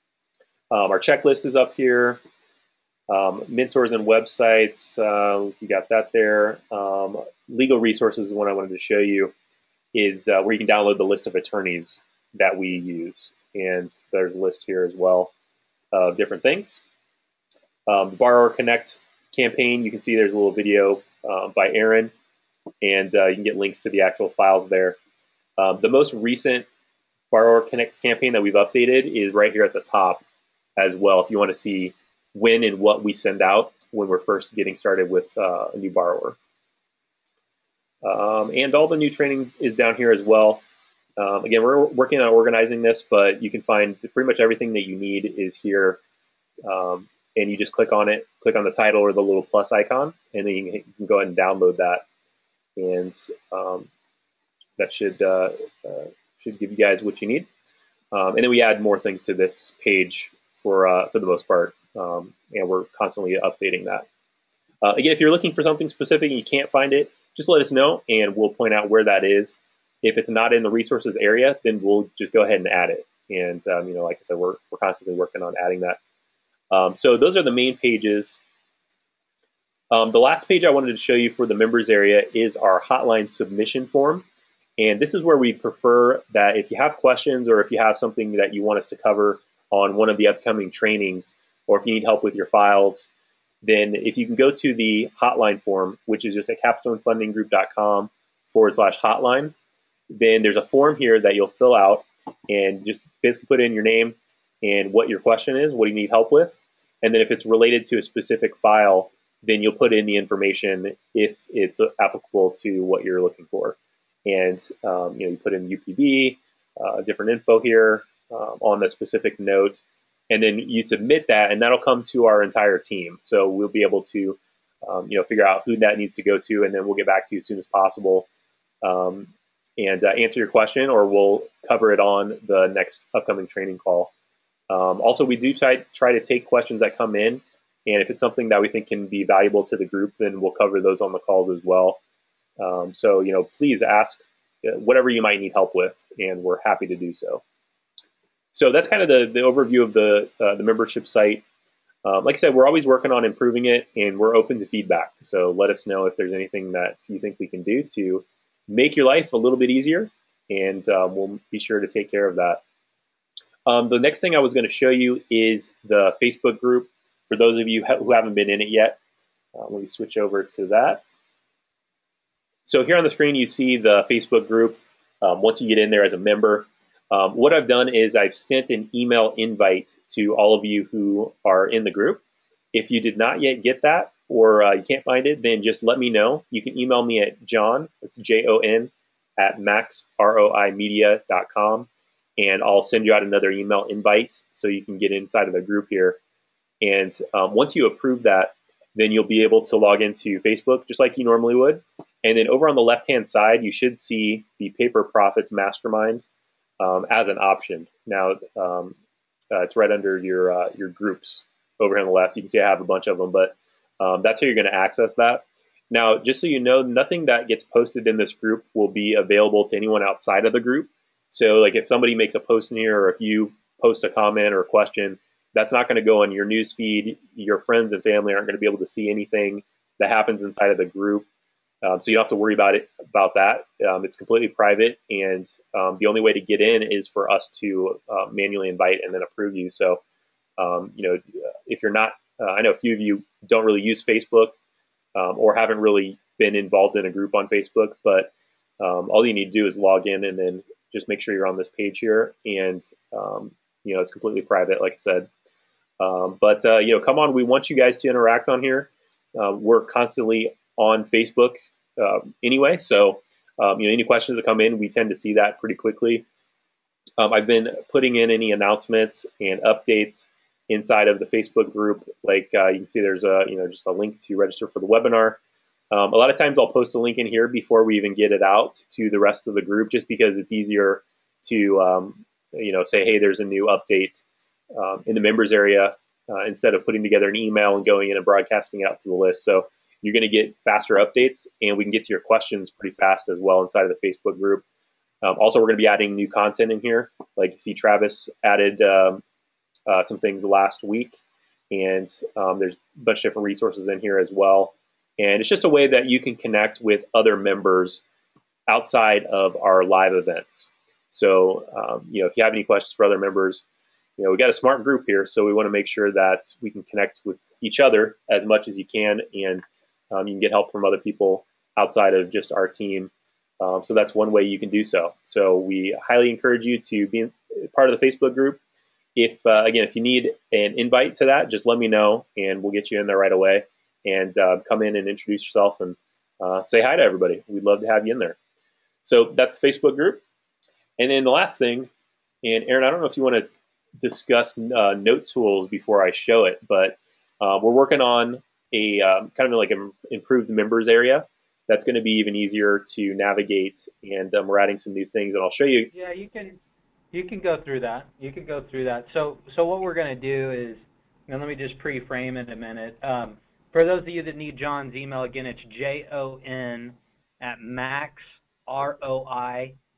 Um, our checklist is up here. Um, mentors and websites, uh, we got that there. Um, legal resources is one I wanted to show you, is uh, where you can download the list of attorneys that we use. And there's a list here as well of different things. Um, the Borrower Connect campaign, you can see there's a little video uh, by Aaron, and uh, you can get links to the actual files there. Um, the most recent Borrower Connect campaign that we've updated is right here at the top as well, if you want to see when and what we send out when we're first getting started with uh, a new borrower. Um, and all the new training is down here as well. Um, again, we're working on organizing this, but you can find pretty much everything that you need is here. Um, and you just click on it, click on the title or the little plus icon, and then you can, you can go ahead and download that. And um, that should, uh, uh, should give you guys what you need. Um, and then we add more things to this page for, uh, for the most part. Um, and we're constantly updating that. Uh, again, if you're looking for something specific and you can't find it, just let us know and we'll point out where that is. If it's not in the resources area, then we'll just go ahead and add it. And um, you know, like I said, we're, we're constantly working on adding that. Um, so those are the main pages. Um, the last page I wanted to show you for the members area is our hotline submission form. And this is where we prefer that if you have questions or if you have something that you want us to cover on one of the upcoming trainings, or if you need help with your files, then if you can go to the hotline form, which is just at capstonefundinggroup.com forward slash hotline, then there's a form here that you'll fill out and just basically put in your name and what your question is, what you need help with. And then if it's related to a specific file, then you'll put in the information if it's applicable to what you're looking for. And um, you know, you put in U P B, uh, different info here um, on the specific note, and then you submit that, and that'll come to our entire team. So we'll be able to um, you know, figure out who that needs to go to, and then we'll get back to you as soon as possible um, and uh, answer your question, or we'll cover it on the next upcoming training call. Um, also, we do try, try to take questions that come in, and if it's something that we think can be valuable to the group, then we'll cover those on the calls as well. Um, so, you know, please ask whatever you might need help with, and we're happy to do so. So that's kind of the, the overview of the, uh, the membership site. Um, like I said, we're always working on improving it, and we're open to feedback. So let us know if there's anything that you think we can do to make your life a little bit easier, and um, we'll be sure to take care of that. Um, the next thing I was going to show you is the Facebook group. For those of you who haven't been in it yet, uh, let me switch over to that. So here on the screen, you see the Facebook group. Um, once you get in there as a member, um, what I've done is I've sent an email invite to all of you who are in the group. If you did not yet get that, or uh, you can't find it, then just let me know. You can email me at John, that's J O N, at max roi media dot com, and I'll send you out another email invite so you can get inside of the group here. And um, once you approve that, then you'll be able to log into Facebook just like you normally would. And then over on the left-hand side, you should see the Paper Profits Mastermind um, as an option. Now, um, uh, it's right under your uh, your groups over here on the left. You can see I have a bunch of them, but um, that's how you're going to access that. Now, just so you know, nothing that gets posted in this group will be available to anyone outside of the group. So, like if somebody makes a post in here, or if you post a comment or a question, that's not going to go on your news feed. Your friends and family aren't going to be able to see anything that happens inside of the group. Um, so you don't have to worry about it about that. Um, it's completely private, and um, the only way to get in is for us to uh, manually invite and then approve you. So, um, you know, if you're not, uh, I know a few of you don't really use Facebook um, or haven't really been involved in a group on Facebook, but um, all you need to do is log in and then just make sure you're on this page here, and um, you know, it's completely private, like I said. Um, but uh, you know, come on, we want you guys to interact on here. Uh, we're constantly on Facebook uh, anyway, so um, you know, any questions that come in, we tend to see that pretty quickly. Um, I've been putting in any announcements and updates inside of the Facebook group. Like uh, you can see, there's a you know just a link to register for the webinar. Um, a lot of times, I'll post a link in here before we even get it out to the rest of the group, just because it's easier to um, you know say, hey, there's a new update um, in the members area uh, instead of putting together an email and going in and broadcasting out to the list. So you're going to get faster updates, and we can get to your questions pretty fast as well inside of the Facebook group. Um, also, we're going to be adding new content in here. Like you see, Travis added um, uh, some things last week, and um, there's a bunch of different resources in here as well. And it's just a way that you can connect with other members outside of our live events. So, um, you know, if you have any questions for other members, you know, we got a smart group here, so we want to make sure that we can connect with each other as much as you can, and um, you can get help from other people outside of just our team. Um, so that's one way you can do so. So we highly encourage you to be part of the Facebook group. If uh, again, if you need an invite to that, just let me know, and we'll get you in there right away. And uh, come in and introduce yourself and uh, say hi to everybody. We'd love to have you in there. So that's the Facebook group. And then the last thing, and Aaron, I don't know if you want to discuss uh, note tools before I show it, but uh, we're working on a um, kind of like an improved members area that's going to be even easier to navigate, and um, we're adding some new things, and I'll show you. Yeah, you can you can go through that. You can go through that. So so what we're going to do is, and let me just pre-frame in a minute. Um, for those of you that need John's email, again, it's J O N at max R O I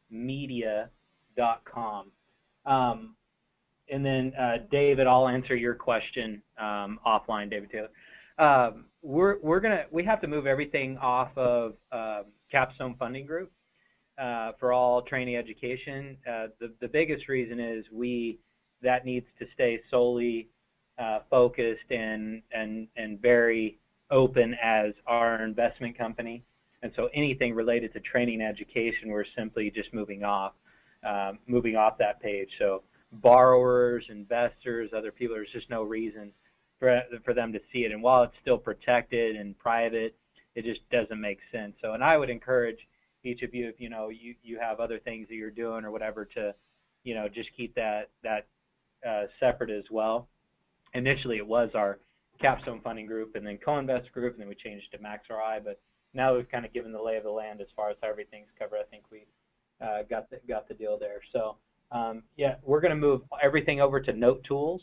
media dot com. Um, and then, uh, David, I'll answer your question um, offline, David Taylor. Um, we're we're gonna we have to move everything off of uh, Capstone Funding Group uh, for all training education. Uh, the the biggest reason is we that needs to stay solely uh, focused and and and very open as our investment company. And so anything related to training education, we're simply just moving off um, moving off that page. So borrowers, investors, other people, there's just no reason for for them to see it. And while it's still protected and private, it just doesn't make sense. So, and I would encourage each of you, if you know you you have other things that you're doing or whatever, to you know just keep that that uh, separate as well. Initially, it was our Capstone Funding Group, and then Co-Invest Group, and then we changed to Max R I. But now we've kind of given the lay of the land as far as how everything's covered. I think we uh, got the got the deal there. So um, yeah, we're going to move everything over to note tools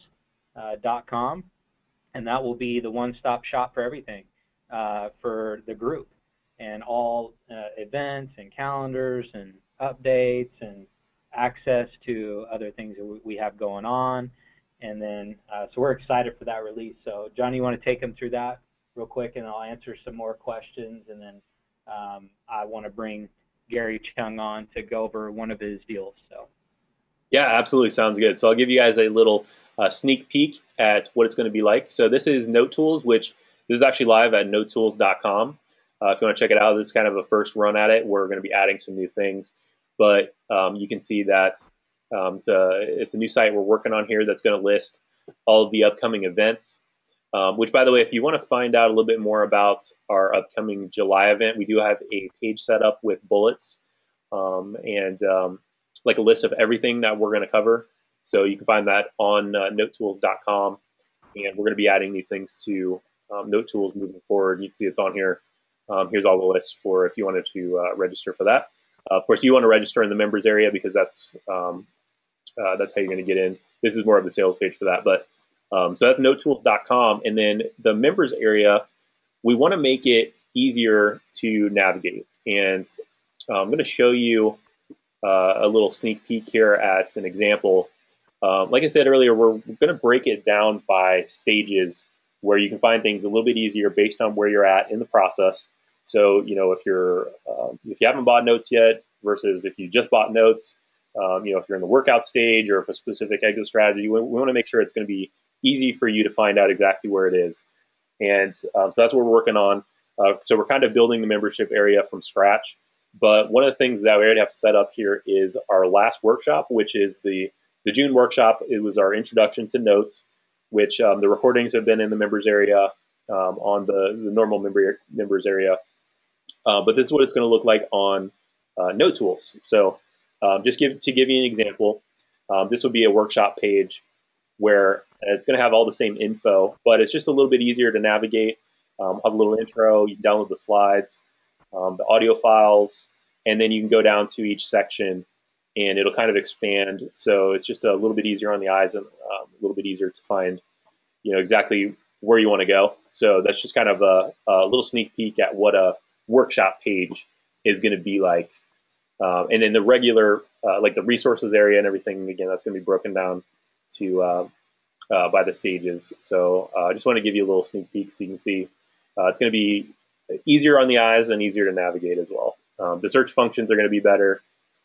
dot com. And that will be the one-stop shop for everything uh, for the group, and all uh, events and calendars and updates and access to other things that we have going on. And then, uh, so we're excited for that release. So, Johnny, you want to take them through that real quick, and I'll answer some more questions. And then um, I want to bring Gary Chung on to go over one of his deals. So. Yeah, absolutely. Sounds good. So I'll give you guys a little uh, sneak peek at what it's going to be like. So this is Note Tools, which this is actually live at note tools dot com. Uh, if you want to check it out, this is kind of a first run at it. We're going to be adding some new things, but um, you can see that um, it's, a, it's a new site we're working on here that's going to list all of the upcoming events, um, which, by the way, if you want to find out a little bit more about our upcoming July event, we do have a page set up with bullets um, and um, like a list of everything that we're going to cover. So you can find that on uh, note tools dot com, and we're going to be adding new things to um, Note Tools moving forward. You can see it's on here. Um, here's all the lists for if you wanted to uh, register for that. Uh, of course, you want to register in the members area because that's um, uh, that's how you're going to get in. This is more of the sales page for that. But um, so that's note tools dot com, and then the members area, we want to make it easier to navigate. And uh, I'm going to show you Uh, a little sneak peek here at an example. Um, like I said earlier, we're going to break it down by stages where you can find things a little bit easier based on where you're at in the process. So, you know, if you're um, if you haven't bought notes yet versus if you just bought notes, um, you know, if you're in the workout stage or if a specific exit strategy, we, we want to make sure it's going to be easy for you to find out exactly where it is. And um, so that's what we're working on. Uh, so we're kind of building the membership area from scratch. But one of the things that we already have set up here is our last workshop, which is the, the June workshop. It was our introduction to notes, which um, the recordings have been in the members area um, on the, the normal member, members area. Uh, but this is what it's going to look like on uh, Note Tools. So um, just give, to give you an example, um, this would be a workshop page where it's going to have all the same info, but it's just a little bit easier to navigate. Um, have a little intro, you can download the slides, Um, the audio files, and then you can go down to each section and it'll kind of expand. So it's just a little bit easier on the eyes and um, a little bit easier to find, you know, exactly where you want to go. So that's just kind of a, a little sneak peek at what a workshop page is going to be like. Um, and then the regular, uh, like the resources area and everything, again, that's going to be broken down to uh, uh, by the stages. So uh, I just want to give you a little sneak peek so you can see uh, it's going to be easier on the eyes and easier to navigate as well. Um, the search functions are going to be better,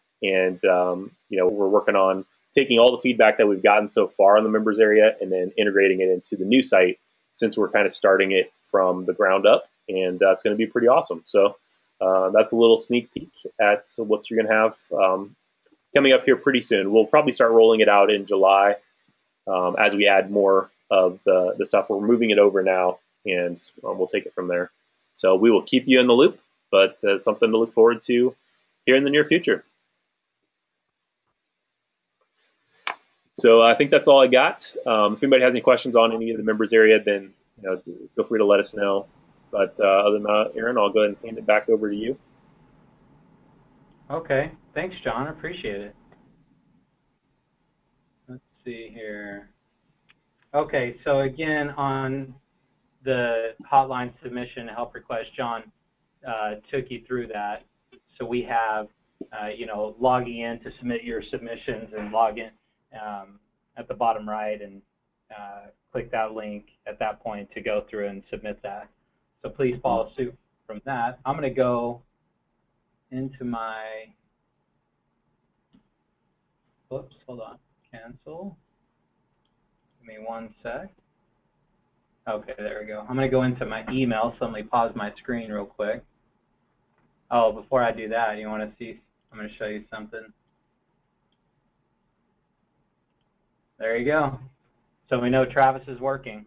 and um, you know we're working on taking all the feedback that we've gotten so far in the members area and then integrating it into the new site since we're kind of starting it from the ground up, and that's going to be pretty awesome. So uh, that's a little sneak peek at what you're going to have um, coming up here pretty soon. We'll probably start rolling it out in July um, as we add more of the, the stuff. We're moving it over now, and um, we'll take it from there. So we will keep you in the loop, but uh, something to look forward to here in the near future. So I think that's all I got. Um, if anybody has any questions on any of the members area, then you know, feel free to let us know. But uh, other than that, Aaron, I'll go ahead and hand it back over to you. Okay. Thanks, John. I appreciate it. Let's see here. Okay. So again, on the hotline submission help request, John uh, took you through that. So we have uh, you know, logging in to submit your submissions and log in um, at the bottom right and uh, click that link at that point to go through and submit that. So please follow suit from that. I'm going to go into my, whoops, hold on, cancel. Give me one sec. Okay, there we go. I'm going to go into my email, so let me pause my screen real quick. Oh, before I do that, you want to see, I'm going to show you something. There you go. So we know Travis is working.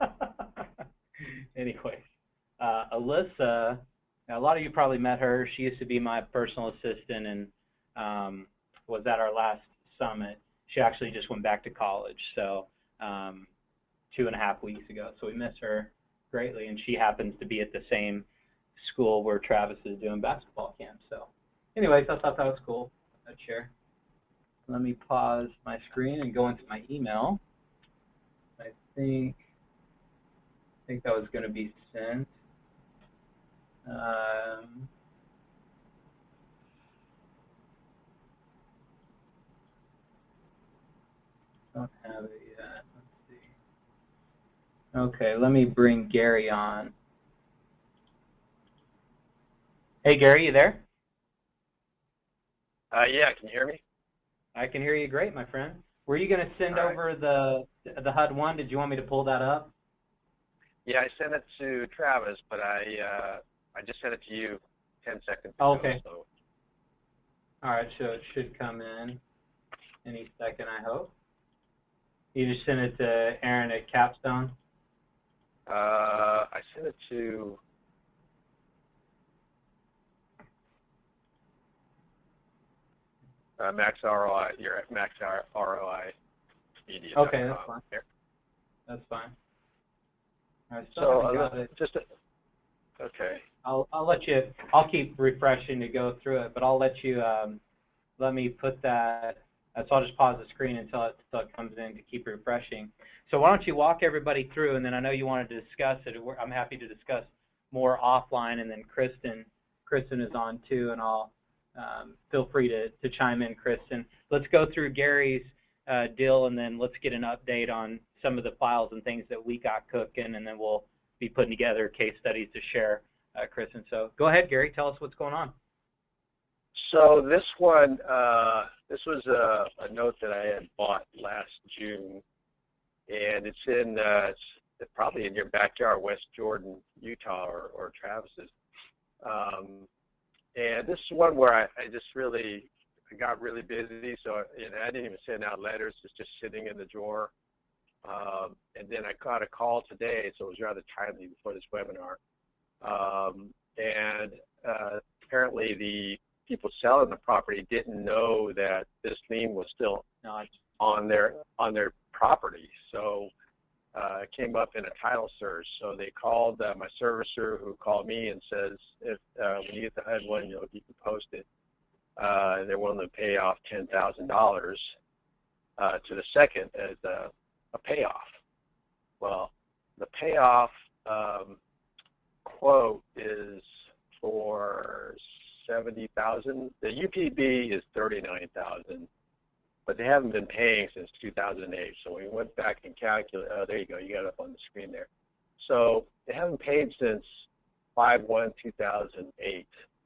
Anyway, uh, Alyssa, now a lot of you probably met her. She used to be my personal assistant and um, was at our last summit. She actually just went back to college, so um, two and a half weeks ago. So we miss her greatly, and she happens to be at the same school where Travis is doing basketball camp. So anyways, I thought that was cool. I'd share. Let me pause my screen and go into my email. I think I think that was going to be sent. Um, don't have it yet. Let's see. Okay, let me bring Gary on. Hey, Gary, you there? Uh, yeah, can you hear me? I can hear you great, my friend. Were you going to send All right. over the the H U D one? Did you want me to pull that up? Yeah, I sent it to Travis, but I uh, I just sent it to you ten seconds ago. Oh, okay. So. All right, so it should come in any second, I hope. You just sent it to Aaron at Capstone? Uh, I sent it to. Uh, Max R O I. You're at Max R O I Media. Okay, that's fine. Here. That's fine. All right, so, So I uh, got it. just a, okay. I'll I'll let you. I'll keep refreshing to go through it, but I'll let you. Um, let me put that. Uh, so I'll just pause the screen until it, until it comes in to keep refreshing. So why don't you walk everybody through, and then I know you wanted to discuss it. I'm happy to discuss more offline, and then Kristen, Kristen is on too, and I'll um, feel free to to chime in, Kristen. Let's go through Gary's uh, deal, and then let's get an update on some of the files and things that we got cooking, and then we'll be putting together case studies to share, uh, Kristen. So go ahead, Gary. Tell us what's going on. So this one, uh, this was a, a note that I had bought last June, and it's in uh, it's probably in your backyard, West Jordan, Utah, or, or Travis's. Um, and this is one where I, I just really I got really busy, so you know, I didn't even send out letters. It's just sitting in the drawer. Um, and then I got a call today, so it was rather timely before this webinar. Um, and uh, apparently the people selling the property didn't know that this lien was still on their on their property. So uh, it came up in a title search. So they called uh, my servicer, who called me and says, if uh, when you get the H U D one, you know, you can post it. Uh, they're willing to pay off ten thousand dollars uh, to the second as a a payoff. Well, the payoff um, quote is for seventy thousand. The U P B is thirty-nine thousand, but they haven't been paying since two thousand eight. So we went back and calculated. Oh, there you go. You got it up on the screen there. So they haven't paid since five one two thousand eight.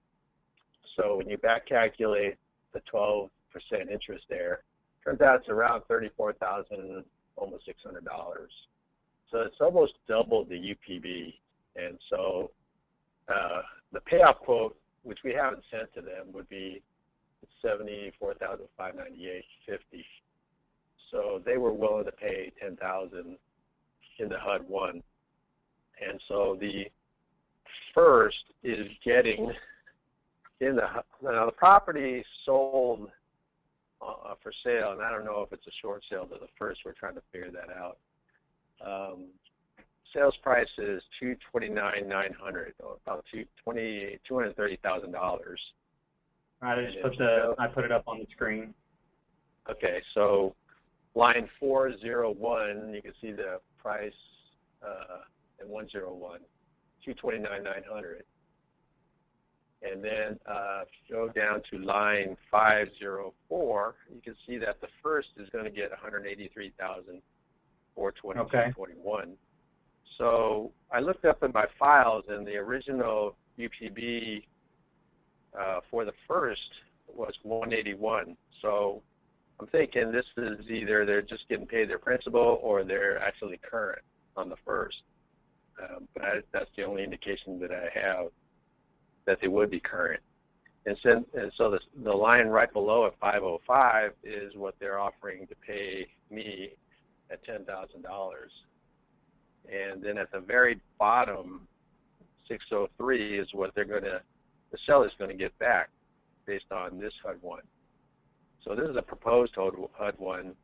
So when you back calculate the twelve percent interest there, turns out it's around thirty-four thousand, almost six hundred dollars. So it's almost double the U P B. And so uh, the payoff quote, which we haven't sent to them, would be seventy-four thousand five hundred ninety-eight dollars and fifty cents. So they were willing to pay ten thousand dollars in the H U D one. And so the first is getting in the, now the property sold uh, for sale, and I don't know if it's a short sale to the first. We're trying to figure that out. Um, sales price is two twenty-nine nine hundred, or about two twenty two hundred thirty thousand dollars. All right, I just put the I put it up on the screen. Okay, so line four zero one, you can see the price uh, in one zero one, two twenty-nine nine hundred. And then uh, if you go down to line five oh four, you can see that the first is going to get one hundred eighty-three thousand four hundred twenty-two twenty-one. Okay. So I looked up in my files, and the original U P B uh, for the first was one eighty-one. So I'm thinking this is either they're just getting paid their principal or they're actually current on the first. Um, but I, that's the only indication that I have that they would be current. And so, and so the, the line right below at five oh five is what they're offering to pay me at ten thousand dollars. And then at the very bottom, six oh three is what they're going to, the seller's going to get back based on this H U D one. So this is a proposed H U D one,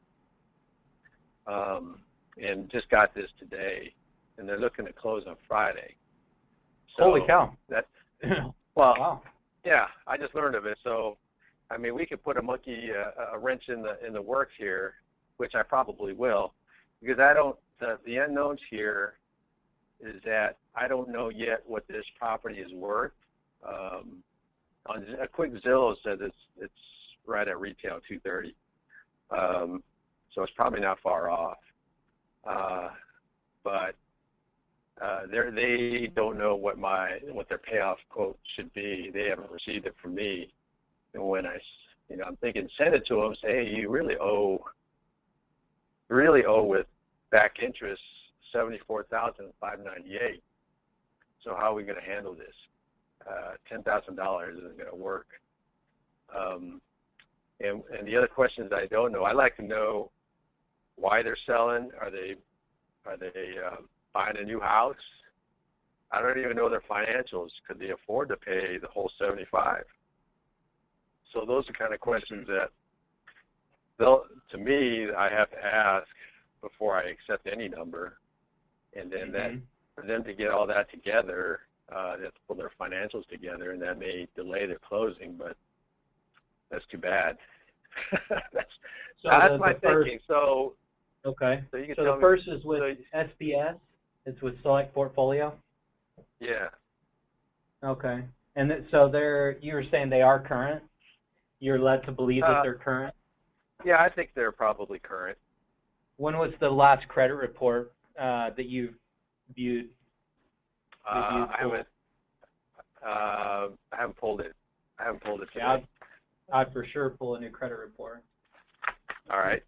um, and just got this today, and they're looking to close on Friday. So Holy cow. That, well, wow. Yeah, I just learned of it. So, I mean, we could put a monkey, uh, a wrench in the in the works here, which I probably will, because I don't. The, the unknowns here is that I don't know yet what this property is worth. Um, on a quick Zillow says it's it's right at retail two thirty, um, so it's probably not far off. Uh, but uh, they they don't know what my what their payoff quote should be. They haven't received it from me. And when I, you know, I'm thinking send it to them. Say, hey, you really owe, really owe with back interest seventy-four thousand five hundred ninety-eight. So how are we going to handle this? Uh, ten thousand dollars isn't going to work. Um, and and the other questions I don't know. I like to know why they're selling. Are they are they uh, buying a new house? I don't even know their financials. Could they afford to pay the whole seventy-five? So those are kind of questions that, they'll, to me, I have to ask before I accept any number. And then mm-hmm. that for them to get all that together, uh, they have to pull their financials together, and that may delay their closing, but that's too bad. that's so that's the, my the thinking. First, so okay. So, you can so tell the me, first is with so, S B S. It's with Select Portfolio. Yeah. Okay. And th so they're you were saying they are current. You're led to believe that uh, they're current. Yeah, I think they're probably current. When was the last credit report uh, that you viewed? Uh, I haven't. Uh, I haven't pulled it. I haven't pulled it today. Yeah, I'd, I'd for sure pull a new credit report. All right.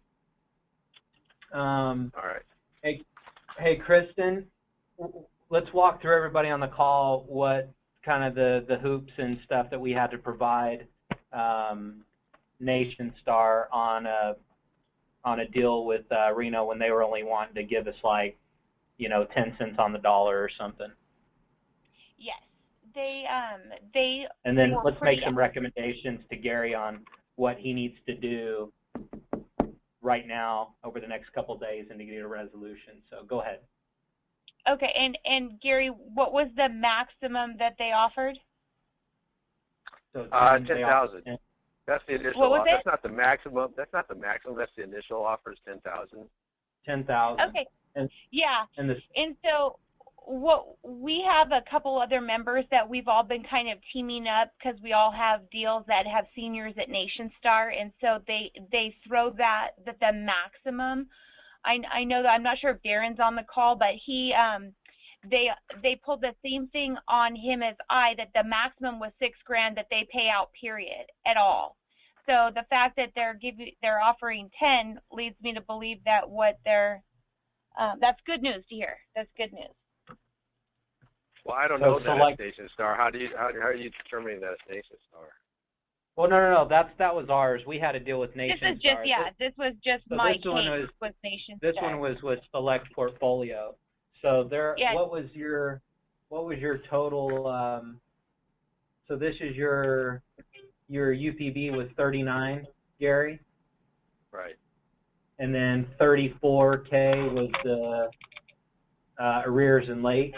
Um, All right. Hey, hey, Kristen. Let's walk through everybody on the call what kind of the the hoops and stuff that we had to provide um, Nation Star on a on a deal with uh, Reno when they were only wanting to give us like, you know, ten cents on the dollar or something. Yes, they um they. And then they let's pretty, make some recommendations to Gary on what he needs to do right now over the next couple of days and to get a resolution. So go ahead. Okay, and and Gary, what was the maximum that they offered? So uh, ten thousand. That's the initial. What was offer. it? That's not the maximum. That's not the maximum. That's the initial offer is ten thousand. Ten thousand. Okay. And, yeah. And, this, and so what we have a couple other members that we've all been kind of teaming up because we all have deals that have seniors at Nation Star, and so they they throw that that the maximum. I I know that I'm not sure if Darren's on the call, but he um they they pulled the same thing on him as I, that the maximum was six grand that they pay out, period, at all. So the fact that they're giving they're offering ten leads me to believe that what they're um, that's good news to hear. That's good news. Well, I don't so know that select, it's Nation Star. How do you how, how are you determining that it's Nation Star? Well, no, no, no. That's that was ours. We had to deal with Nation This is just Star. yeah. This was just so my this one case was, with Nation This Star. one was with Select Portfolio. So there, yeah. what was your what was your total? Um, so this is your your U P B was thirty-nine, Gary. Right. And then thirty-four K was the uh, arrears and lates.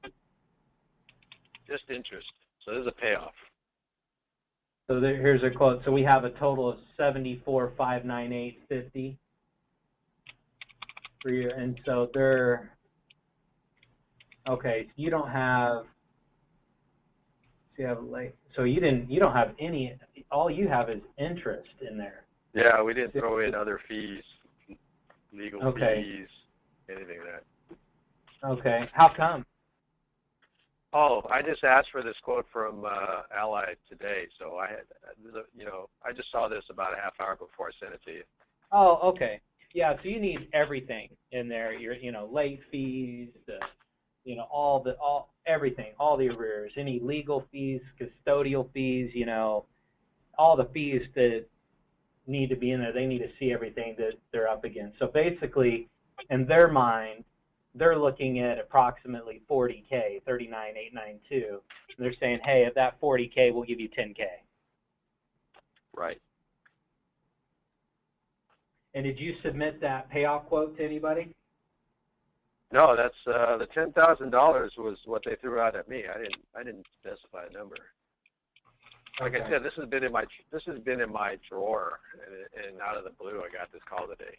Just interest. So there's a payoff. So there, here's a quote. So we have a total of seventy-four five ninety-eight fifty for your, and so they're okay. So you don't have. So you have like, so you didn't, you don't have any, all you have is interest in there. Yeah, we didn't throw in other fees, legal Okay. fees, anything like that. Okay. How come? Oh, I just asked for this quote from uh, Allied today, so I had, you know, I just saw this about a half hour before I sent it to you. Oh, okay. Yeah, so you need everything in there. Your, you know, late fees, the, you know, all the, all, everything, all the arrears, any legal fees, custodial fees, you know, all the fees that need to be in there. They need to see everything that they're up against. So basically, in their mind, they're looking at approximately forty K, thirty-nine thousand eight hundred ninety-two. And they're saying, hey, at that forty K, we'll give you ten K. Right. And did you submit that payoff quote to anybody? No, that's uh, the ten thousand dollars was what they threw out at me. I didn't I didn't specify a number. Like Okay. I said, this has been in my this has been in my drawer, and, and out of the blue, I got this call today.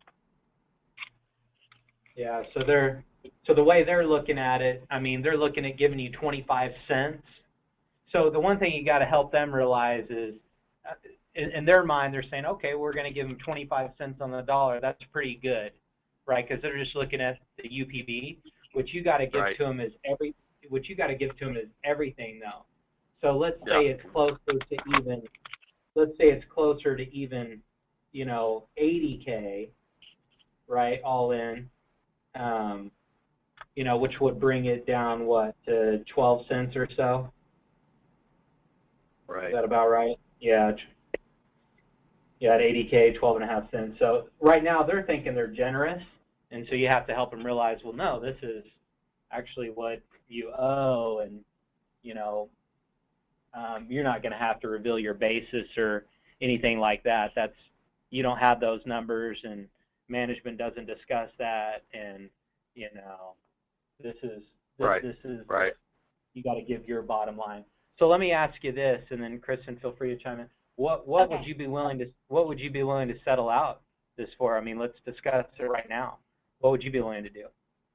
Yeah, so they're so the way they're looking at it, I mean, they're looking at giving you twenty-five cents. So the one thing you got to help them realize is, uh, in, in their mind, they're saying, okay, we're going to give them twenty-five cents on the dollar. That's pretty good, right? Because they're just looking at the U P B. What you got to give Right. to them is every. What you got to give to them is everything, though. So let's Yeah. say it's closer to even. Let's say it's closer to even, you know, eighty K, right, all in. Um, you know, which would bring it down, what, to twelve cents or so? Right. Is that about right? Yeah. t- Yeah, at eighty K, twelve and a half cents. So right now they're thinking they're generous, and so you have to help them realize, well, no, this is actually what you owe, and, you know, um, you're not going to have to reveal your basis or anything like that. That's, you don't have those numbers, and management doesn't discuss that, and, you know, this is, this, Right. this is, Right. you got to give your bottom line. So let me ask you this, and then Kristen, feel free to chime in. What what Okay. would you be willing to what would you be willing to settle out this for? I mean, let's discuss it right now. What would you be willing to do?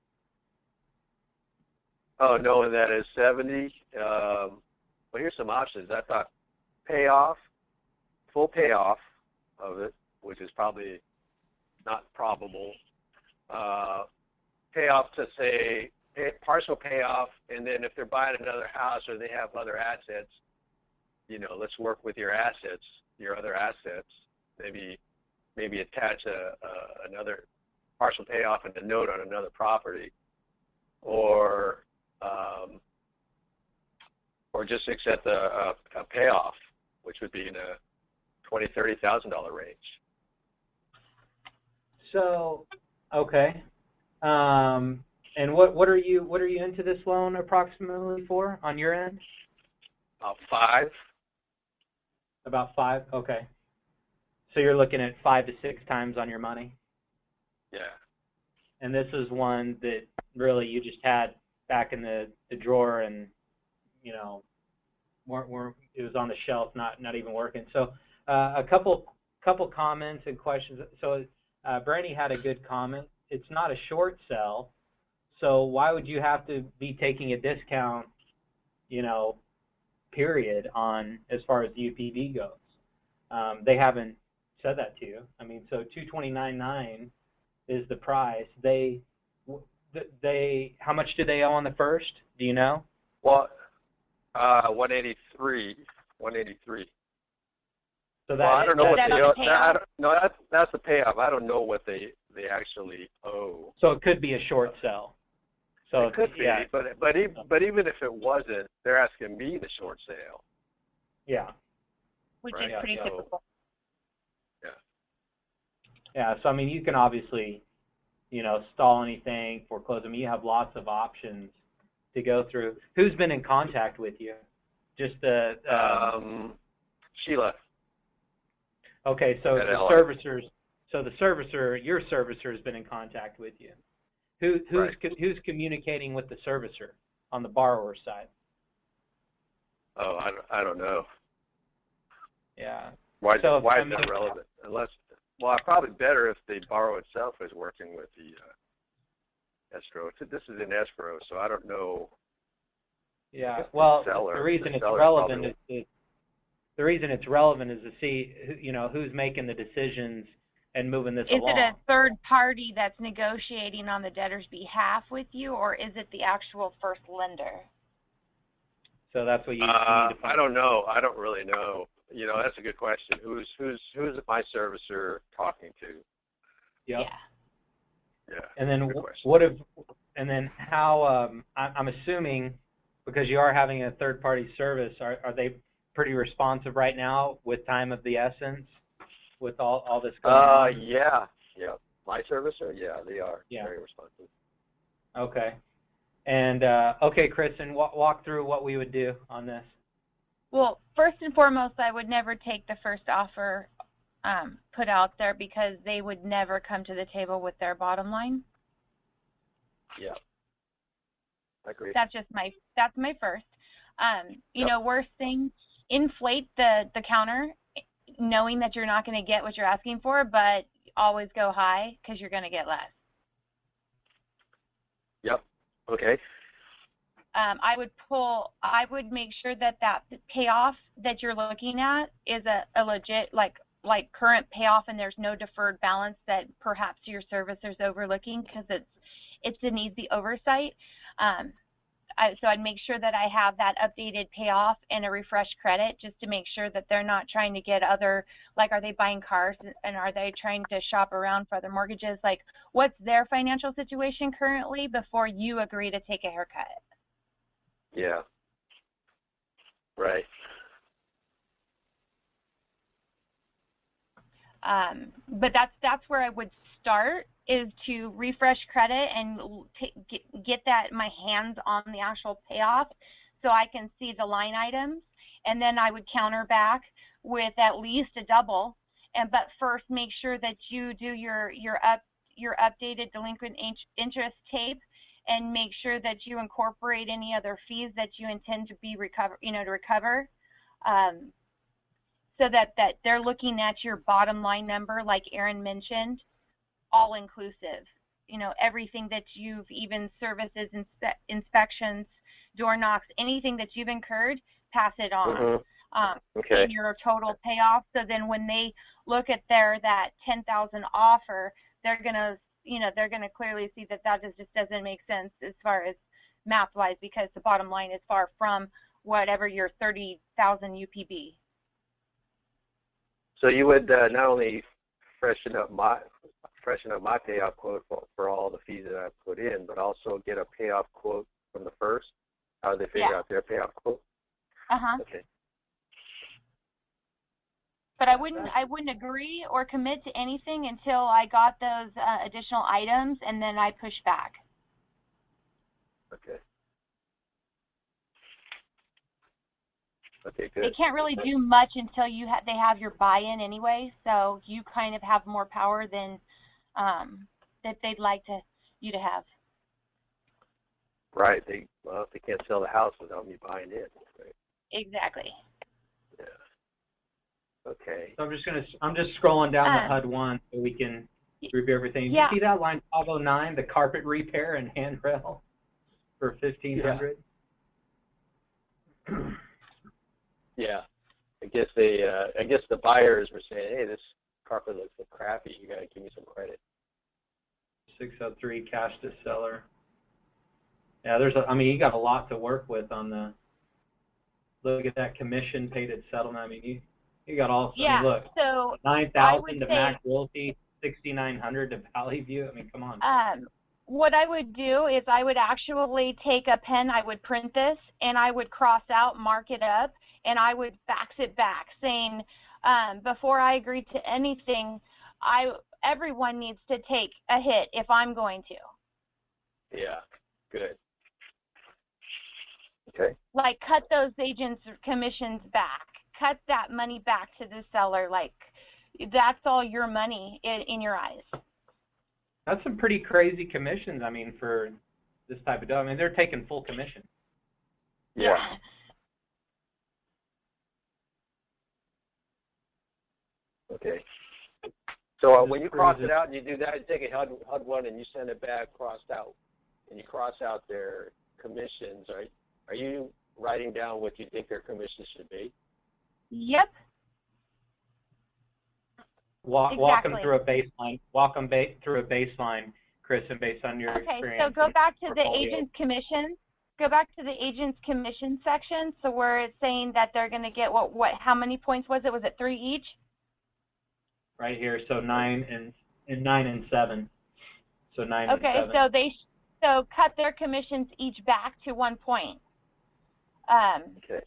Oh, knowing that is seventy. Um, well, here's some options. I thought payoff, full payoff of it, which is probably not probable. Uh, payoff to say pay, partial payoff, and then if they're buying another house or they have other assets, you know, let's work with your assets, your other assets. Maybe, maybe attach a, a another partial payoff and a note on another property, or um, or just accept a, a, a payoff, which would be in a twenty, thirty thousand dollar range. So, okay. Um, and what what are you what are you into this loan approximately for on your end? Uh, five. About five. Okay. So you're looking at five to six times on your money. Yeah. And this is one that really you just had back in the, the drawer, and, you know, weren't, weren't, it was on the shelf, not not even working. So uh, a couple couple comments and questions. So uh, Brandy had a good comment. It's not a short sell, so why would you have to be taking a discount, you know, period, on as far as the U P V goes? Um, they haven't said that to you. I mean, so two twenty-nine nine is the price. They they how much do they owe on the first? Do you know? Well, uh, one eighty-three. one eighty-three. So that Well, I don't know that, what that they on owe. the payoff? I don't, no, that's that's the payoff. I don't know what they they actually owe. So it could be a short sell. So It could be, yeah, but but even, but even if it wasn't, they're asking me the short sale. yeah, Which Right, is pretty so- typical. yeah. So I mean, you can obviously, you know, stall anything, foreclose. I mean, you have lots of options to go through. Who's been in contact with you? Just the um, Um, Sheila. okay. So at the L A. servicers. So the servicer, your servicer, has been in contact with you. Who who's Right. co- who's communicating with the servicer on the borrower side? Oh, I don't, I don't know. Yeah. Why So, why I is mean- that relevant? Unless, well, probably better if the borrower itself is working with the uh, escrow. This is in escrow, so I don't know. Yeah. guess the Well, seller- the reason the it's seller relevant is, probably- is the reason it's relevant is to see who, you know, who's making the decisions and moving this Is along. it a third party that's negotiating on the debtor's behalf with you, or is it the actual first lender? So that's what you, you Uh, need to find. I don't know. I don't really know. You know, that's a good question. Who's who's who's my servicer talking to? Yep. Yeah. Yeah. And then good wh- question. what if, and then how, um, I, I'm assuming, because you are having a third-party service, are, are they pretty responsive right now with time of the essence, with all, all this going Uh, on? yeah, yeah. My servicer, yeah, they are Yeah. very responsive. Okay. And, uh, okay, Kristen, walk, walk through what we would do on this. Well, first and foremost, I would never take the first offer um, put out there because they would never come to the table with their bottom line. Yeah. I agree. That's just my, that's my first. Um, you Yep. know, worst thing, inflate the, the counter knowing that you're not going to get what you're asking for, but always go high because you're going to get less. Yep. Okay. Um, I would pull, I would make sure that that payoff that you're looking at is a, a legit, like, like current payoff, and there's no deferred balance that perhaps your servicer's overlooking because it's, it's an easy oversight. Um, I, so I'd make sure that I have that updated payoff and a refreshed credit just to make sure that they're not trying to get other, like, are they buying cars and are they trying to shop around for other mortgages? Like, what's their financial situation currently before you agree to take a haircut? Yeah. Right. Um, but that's that's where I would start, is to refresh credit and t- get, get that my hands on the actual payoff so I can see the line items, and then I would counter back with at least a double. And but first, make sure that you do your your up your updated delinquent interest tape, and make sure that you incorporate any other fees that you intend to be recover you know to recover. Um, So that, that they're looking at your bottom line number, like Aaron mentioned, all inclusive. You know, everything that you've, even services, inspe- inspections, door knocks, anything that you've incurred, pass it on. Mm-hmm. Um, Okay. in your total payoff. So then when they look at their, that ten thousand offer, they're going to, you know, they're going to clearly see that that just, just doesn't make sense as far as math wise, because the bottom line is far from whatever your thirty thousand U P B. So you would uh, not only freshen up my freshen up my payoff quote for, for all the fees that I put in, but also get a payoff quote from the first. How do they figure Yeah. out their payoff quote? Uh huh. Okay. But I wouldn't, I wouldn't agree or commit to anything until I got those uh, additional items, and then I push back. Okay. Okay, They good. can't really do much until you ha- they have your buy-in anyway. So you kind of have more power than um, that they'd like to you to have. Right. They well, they can't sell the house without me buying it. Right. Exactly. Yeah. Okay. So I'm just gonna, I'm just scrolling down the Um, H U D one so we can review everything. Did yeah. you see that line five oh nine, the carpet repair and handrail for fifteen hundred? Yeah. I guess they. Uh, I guess the buyers were saying, "Hey, this carpet looks so crappy. You got to give me some credit." six oh three cash to seller. Yeah, there's a, I mean, you got a lot to work with on the, look at that commission paid at settlement. I mean, you, you got all, Yeah. I mean, look, So nine I would thousand to say- Mac Realty, sixty-nine hundred to Valley View. I mean, come on. Um, what I would do is I would actually take a pen, I would print this, and I would cross out, mark it up, and I would fax it back saying, um, before I agree to anything, I everyone needs to take a hit if I'm going to. Yeah. Good. Okay. Like, cut those agents' commissions back. Cut that money back to the seller. Like, that's all your money in, in your eyes. That's some pretty crazy commissions, I mean, for this type of deal. I mean, they're taking full commission. Yeah. Okay. So uh, when you cross it out and you do that, you take a H U D, H U D one and you send it back crossed out, and you cross out their commissions. Are are you writing down what you think their commission should be? Yep. Walk, walk them Exactly. through a baseline. Walk them ba- through a baseline, Chris, and based on your Okay, experience. so go back to the portfolio. agent's commission. Go back to the agent's commission section. So where it's saying that they're going to get what, what, how many points was it? Was it three each? Right here, so nine and and nine and seven. So nine and Okay, seven. so they, sh so cut their commissions each back to one point. Um, Okay.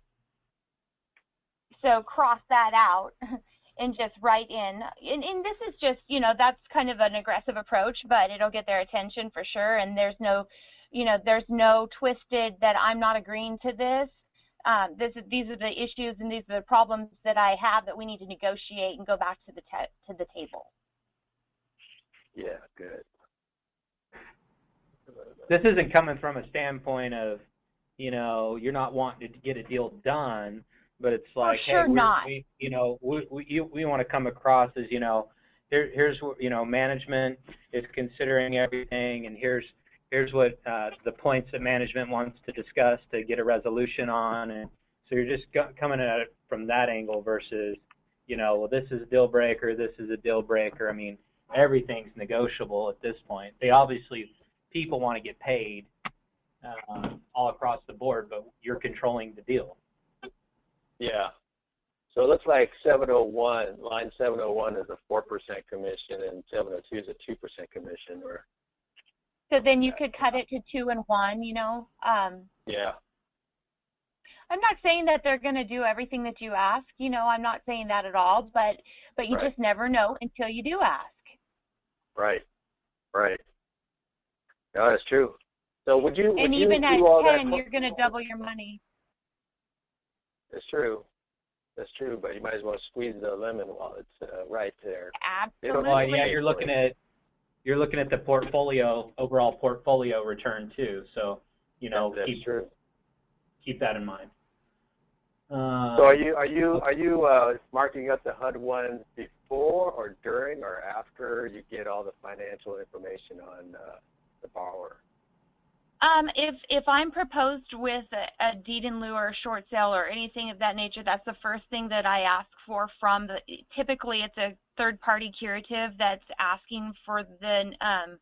so cross that out and just write in, and, and this is just, you know, that's kind of an aggressive approach, but it'll get their attention for sure. And there's no, you know, there's no twisted that I'm not agreeing to this. Um, this is, these are the issues and these are the problems that I have that we need to negotiate and go back to the te to the table. Yeah, good. This isn't coming from a standpoint of, you know, you're not wanting to get a deal done, but it's like, oh, sure hey, we're, not. we, you know, we we you, we want to come across as, you know, here here's what, you know, management is considering everything, and here's here's what uh, the points that management wants to discuss to get a resolution on, and so you're just go coming at it from that angle versus, you know, well, this is a deal breaker, this is a deal breaker. I mean, everything's negotiable at this point. They obviously, people want to get paid uh, all across the board, but you're controlling the deal. Yeah. So it looks like seven oh one, line seven oh one is a four percent commission and seven oh two is a two percent commission. Or So then you could cut it to two and one, you know. Um, yeah. I'm not saying that they're going to do everything that you ask, you know, I'm not saying that at all, but, but you Right. just never know until you do ask. Right. Right. No, that's true. So would you, would And you even at do all ten, that? you're going to double your money. That's true. That's true, but you might as well squeeze the lemon while it's uh, right there. Absolutely. Well, yeah, you're looking at you're looking at the portfolio, overall portfolio return too. So, you know, that's keep true. keep that in mind. Um, So are you are you are you uh, marking up the H U D one before or during or after you get all the financial information on uh, the borrower? Um, if if I'm proposed with a, a deed in lieu or a short sale or anything of that nature, that's the first thing that I ask for from the. Typically, it's a third-party curative that's asking for the um,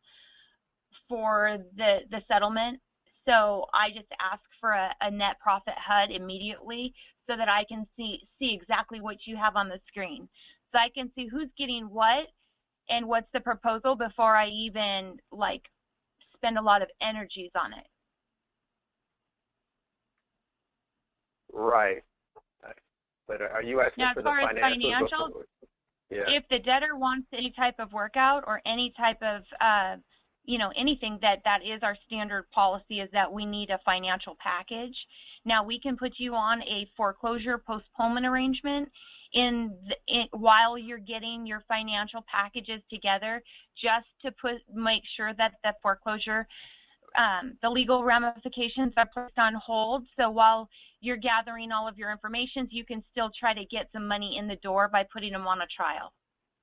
for the the settlement. So I just ask for a, a net profit H U D immediately, so that I can see see exactly what you have on the screen. So I can see who's getting what and what's the proposal before I even like spend a lot of energies on it. Right. But are you asking Now, as for the far as financials? financials, before? Yeah. if the debtor wants any type of workout or any type of, uh, you know, anything, that that is our standard policy, is that we need a financial package. Now, we can put you on a foreclosure postponement arrangement in, the, in while you're getting your financial packages together, just to put make sure that the foreclosure, um, the legal ramifications are placed on hold. So while you're gathering all of your information, you can still try to get some money in the door by putting them on a trial.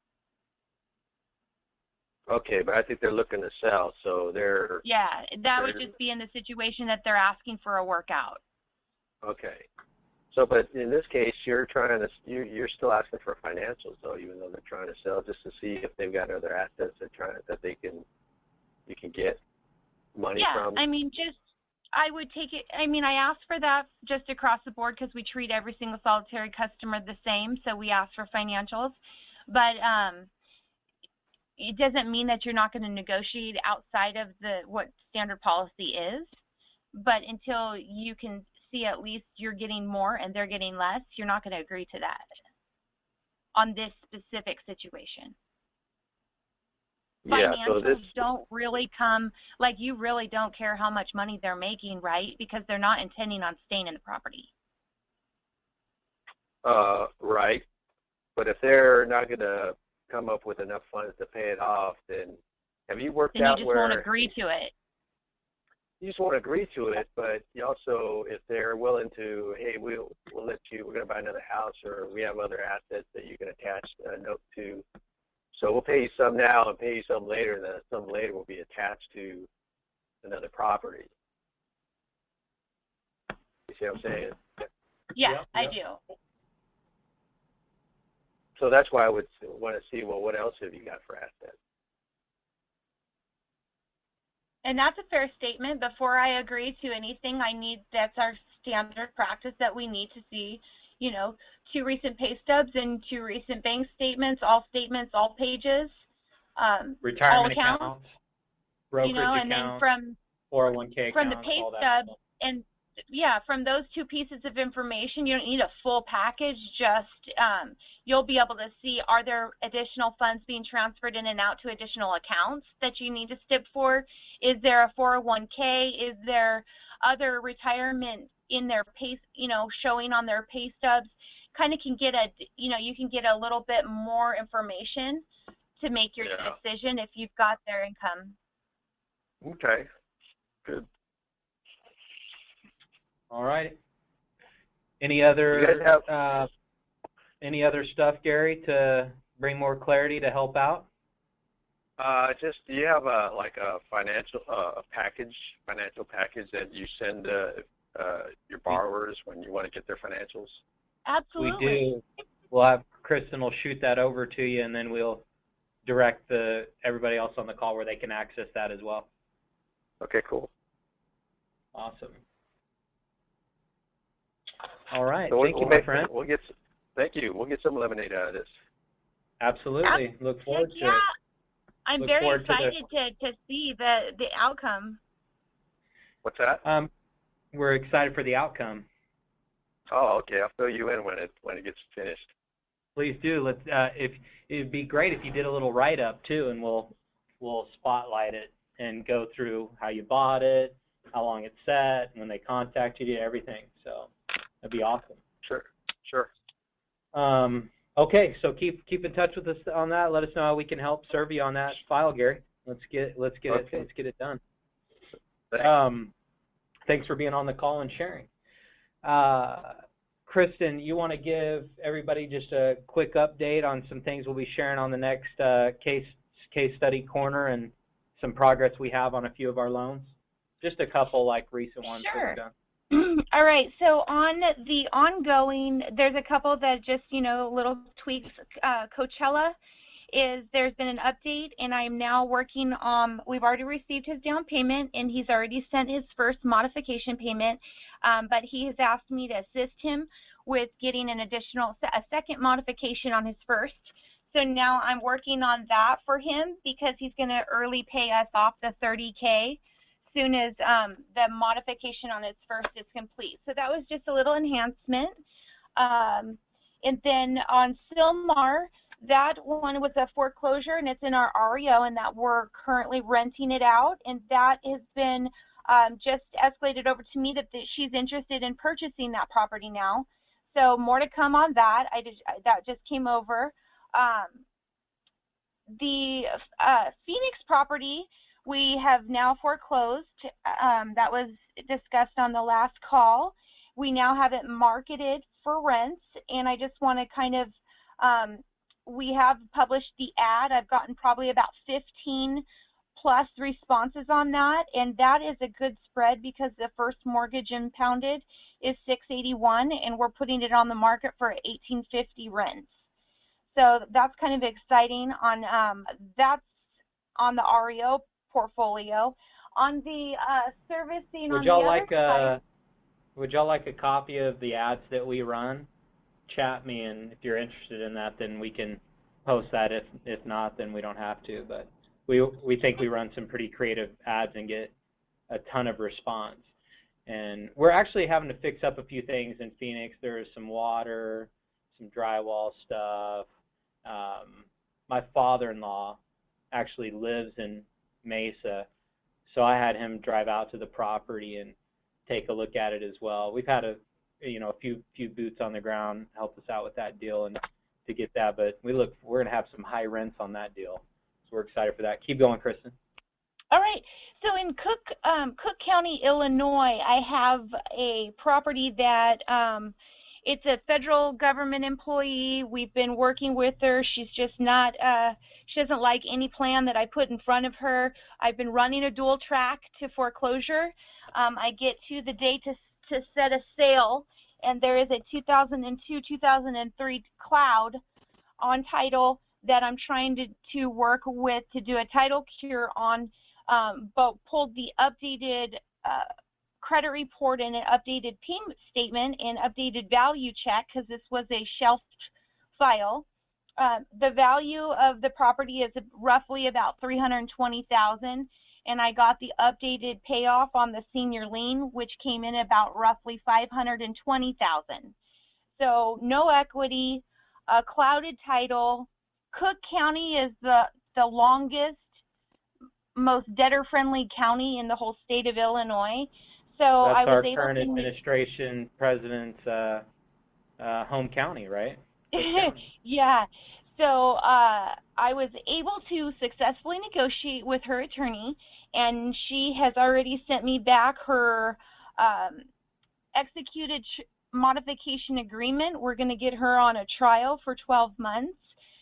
Okay, but I think they're looking to sell, so they're Yeah, that would they're- just be in the situation that they're asking for a workout. okay. So, but in this case, you're trying to you you're still asking for financials, though, even though they're trying to sell, just to see if they've got other assets they're trying that they can you can get money Yeah, from. I mean, just I would take it. I mean, I ask for that just across the board because we treat every single solitary customer the same, so we ask for financials. But um, it doesn't mean that you're not going to negotiate outside of the what standard policy is. But until you can see at least you're getting more and they're getting less, you're not going to agree to that on this specific situation. Yeah, so Financials this don't really come, like, you really don't care how much money they're making, right? Because they're not intending on staying in the property. uh right. But if they're not going to come up with enough funds to pay it off, then have you worked Then you out just where won't agree to it. you just won't agree to it, but you also, if they're willing to, hey, we'll we'll let you, we're going to buy another house, or we have other assets that you can attach a note to, so we'll pay you some now and pay you some later, and then some later will be attached to another property. You see what I'm saying? Yeah, Yep, I yep. do. So that's why I would want to see, well, what else have you got for assets? And that's a fair statement. Before I agree to anything, I need, that's our standard practice, that we need to see, you know, two recent pay stubs and two recent bank statements, all statements, all pages, um, Retirement all accounts, accounts, brokerage you know, and then accounts, from four oh one K from the accounts, pay all that stub stuff. and yeah, from those two pieces of information, you don't need a full package. Just um, you'll be able to see, are there additional funds being transferred in and out to additional accounts that you need to stip for? Is there a four oh one K? Is there other retirement in their pay, you know, showing on their pay stubs? Kind of can get a, you know, you can get a little bit more information to make your Yeah. decision if you've got their income. Okay, good. All right. Any You other guys have- uh, any other stuff, Gary, to bring more clarity to help out? Uh, just, do you have a, like a financial, uh, a package, financial package that you send uh, uh, your borrowers when you want to get their financials? Absolutely. We do. We'll have Kristen will shoot that over to you, and then we'll direct the everybody else on the call where they can access that as well. Okay, cool. Awesome. All right. So we'll, Thank you, we'll my make, friend. We'll get, thank you. We'll get some lemonade out of this. Absolutely. Look forward Heck to yeah. it. I'm Look very forward to the- excited to, to see the, the outcome. What's that? Um, we're excited for the outcome. Oh, okay. I'll fill you in when it when it gets finished. Please do. Let's. Uh, if it'd be great if you did a little write up too, and we'll we'll spotlight it and go through how you bought it, how long it's set, when they contacted you, everything. So that'd be awesome. Sure, sure. Um, okay, so keep keep in touch with us on that. Let us know how we can help serve you on that file, Gary. Let's get let's get Okay. it let's get it done. Thanks. Um, thanks for being on the call and sharing. Uh, Kristen, you want to give everybody just a quick update on some things we'll be sharing on the next uh, case case study corner and some progress we have on a few of our loans? Just a couple like recent ones that Sure. we've done. All right. So on the ongoing, there's a couple that just, you know, little tweaks. Uh, Coachella is, there's been an update, and I'm now working on, we've already received his down payment, and he's already sent his first modification payment, um, but he has asked me to assist him with getting an additional, a second modification on his first. So now I'm working on that for him because he's going to early pay us off the thirty K soon as um, the modification on his first is complete. So that was just a little enhancement. Um, and then on Silmar, that one was a foreclosure, and it's in our R E O, and that we're currently renting it out. And that has been um, just escalated over to me that the, she's interested in purchasing that property now. So more to come on that. I did, that just came over. Um, the uh, Phoenix property, we have now foreclosed. Um, that was discussed on the last call. We now have it marketed for rents, and I just want to kind of, um, we have published the ad. I've gotten probably about fifteen plus responses on that, and that is a good spread because the first mortgage impounded is six eighty-one, and we're putting it on the market for eighteen fifty rents. So that's kind of exciting. On um, that's on the R E O portfolio. On the uh, servicing, Would on y'all the like other side, a Would y'all like a copy of the ads that we run? Chat me, and if you're interested in that, then we can post that. If if not, then we don't have to. But we we think we run some pretty creative ads and get a ton of response. And we're actually having to fix up a few things in Phoenix. There's some water, some drywall stuff. Um, my father-in-law actually lives in Mesa, so I had him drive out to the property and take a look at it as well. We've had a you know a few few boots on the ground help us out with that deal and to get that, but we look we're gonna have some high rents on that deal, so we're excited for that. Keep going, Kristen. all right. So in Cook um, Cook County, Illinois, I have a property that um, it's a federal government employee. We've been working with her. She's just not, uh, she doesn't like any plan that I put in front of her. I've been running a dual track to foreclosure. Um, I get to the day to, to set a sale, and there is a two thousand two, two thousand three cloud on title that I'm trying to, to work with to do a title cure on, um, but pulled the updated uh, credit report and an updated payment statement and updated value check because this was a shelf file. Uh, the value of the property is roughly about three hundred twenty thousand dollars, and I got the updated payoff on the senior lien, which came in about roughly five hundred twenty thousand dollars. So no equity, a clouded title. Cook County is the, the longest, most debtor-friendly county in the whole state of Illinois. So That's I was our able current to administration president's uh, uh, home county, right? yeah. So uh, I was able to successfully negotiate with her attorney, and she has already sent me back her um, executed modification agreement. We're going to get her on a trial for twelve months,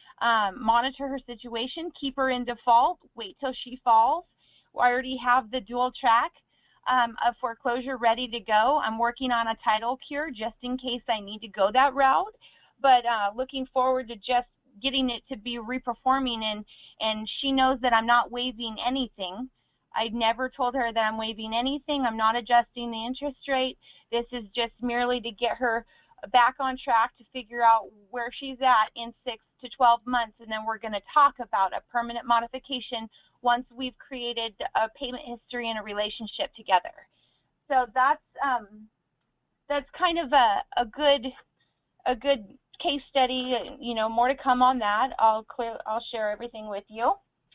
um, monitor her situation, keep her in default, wait till she falls. I already have the dual track um, of foreclosure ready to go. I'm working on a title cure just in case I need to go that route, but uh, looking forward to just getting it to be reperforming, and, and she knows that I'm not waiving anything. I never told her that I'm waiving anything. I'm not adjusting the interest rate. This is just merely to get her back on track to figure out where she's at in six to twelve months, and then we're going to talk about a permanent modification once we've created a payment history and a relationship together. So that's um, that's kind of a, a good a good case study. You know, more to come on that. I'll clear I'll share everything with you.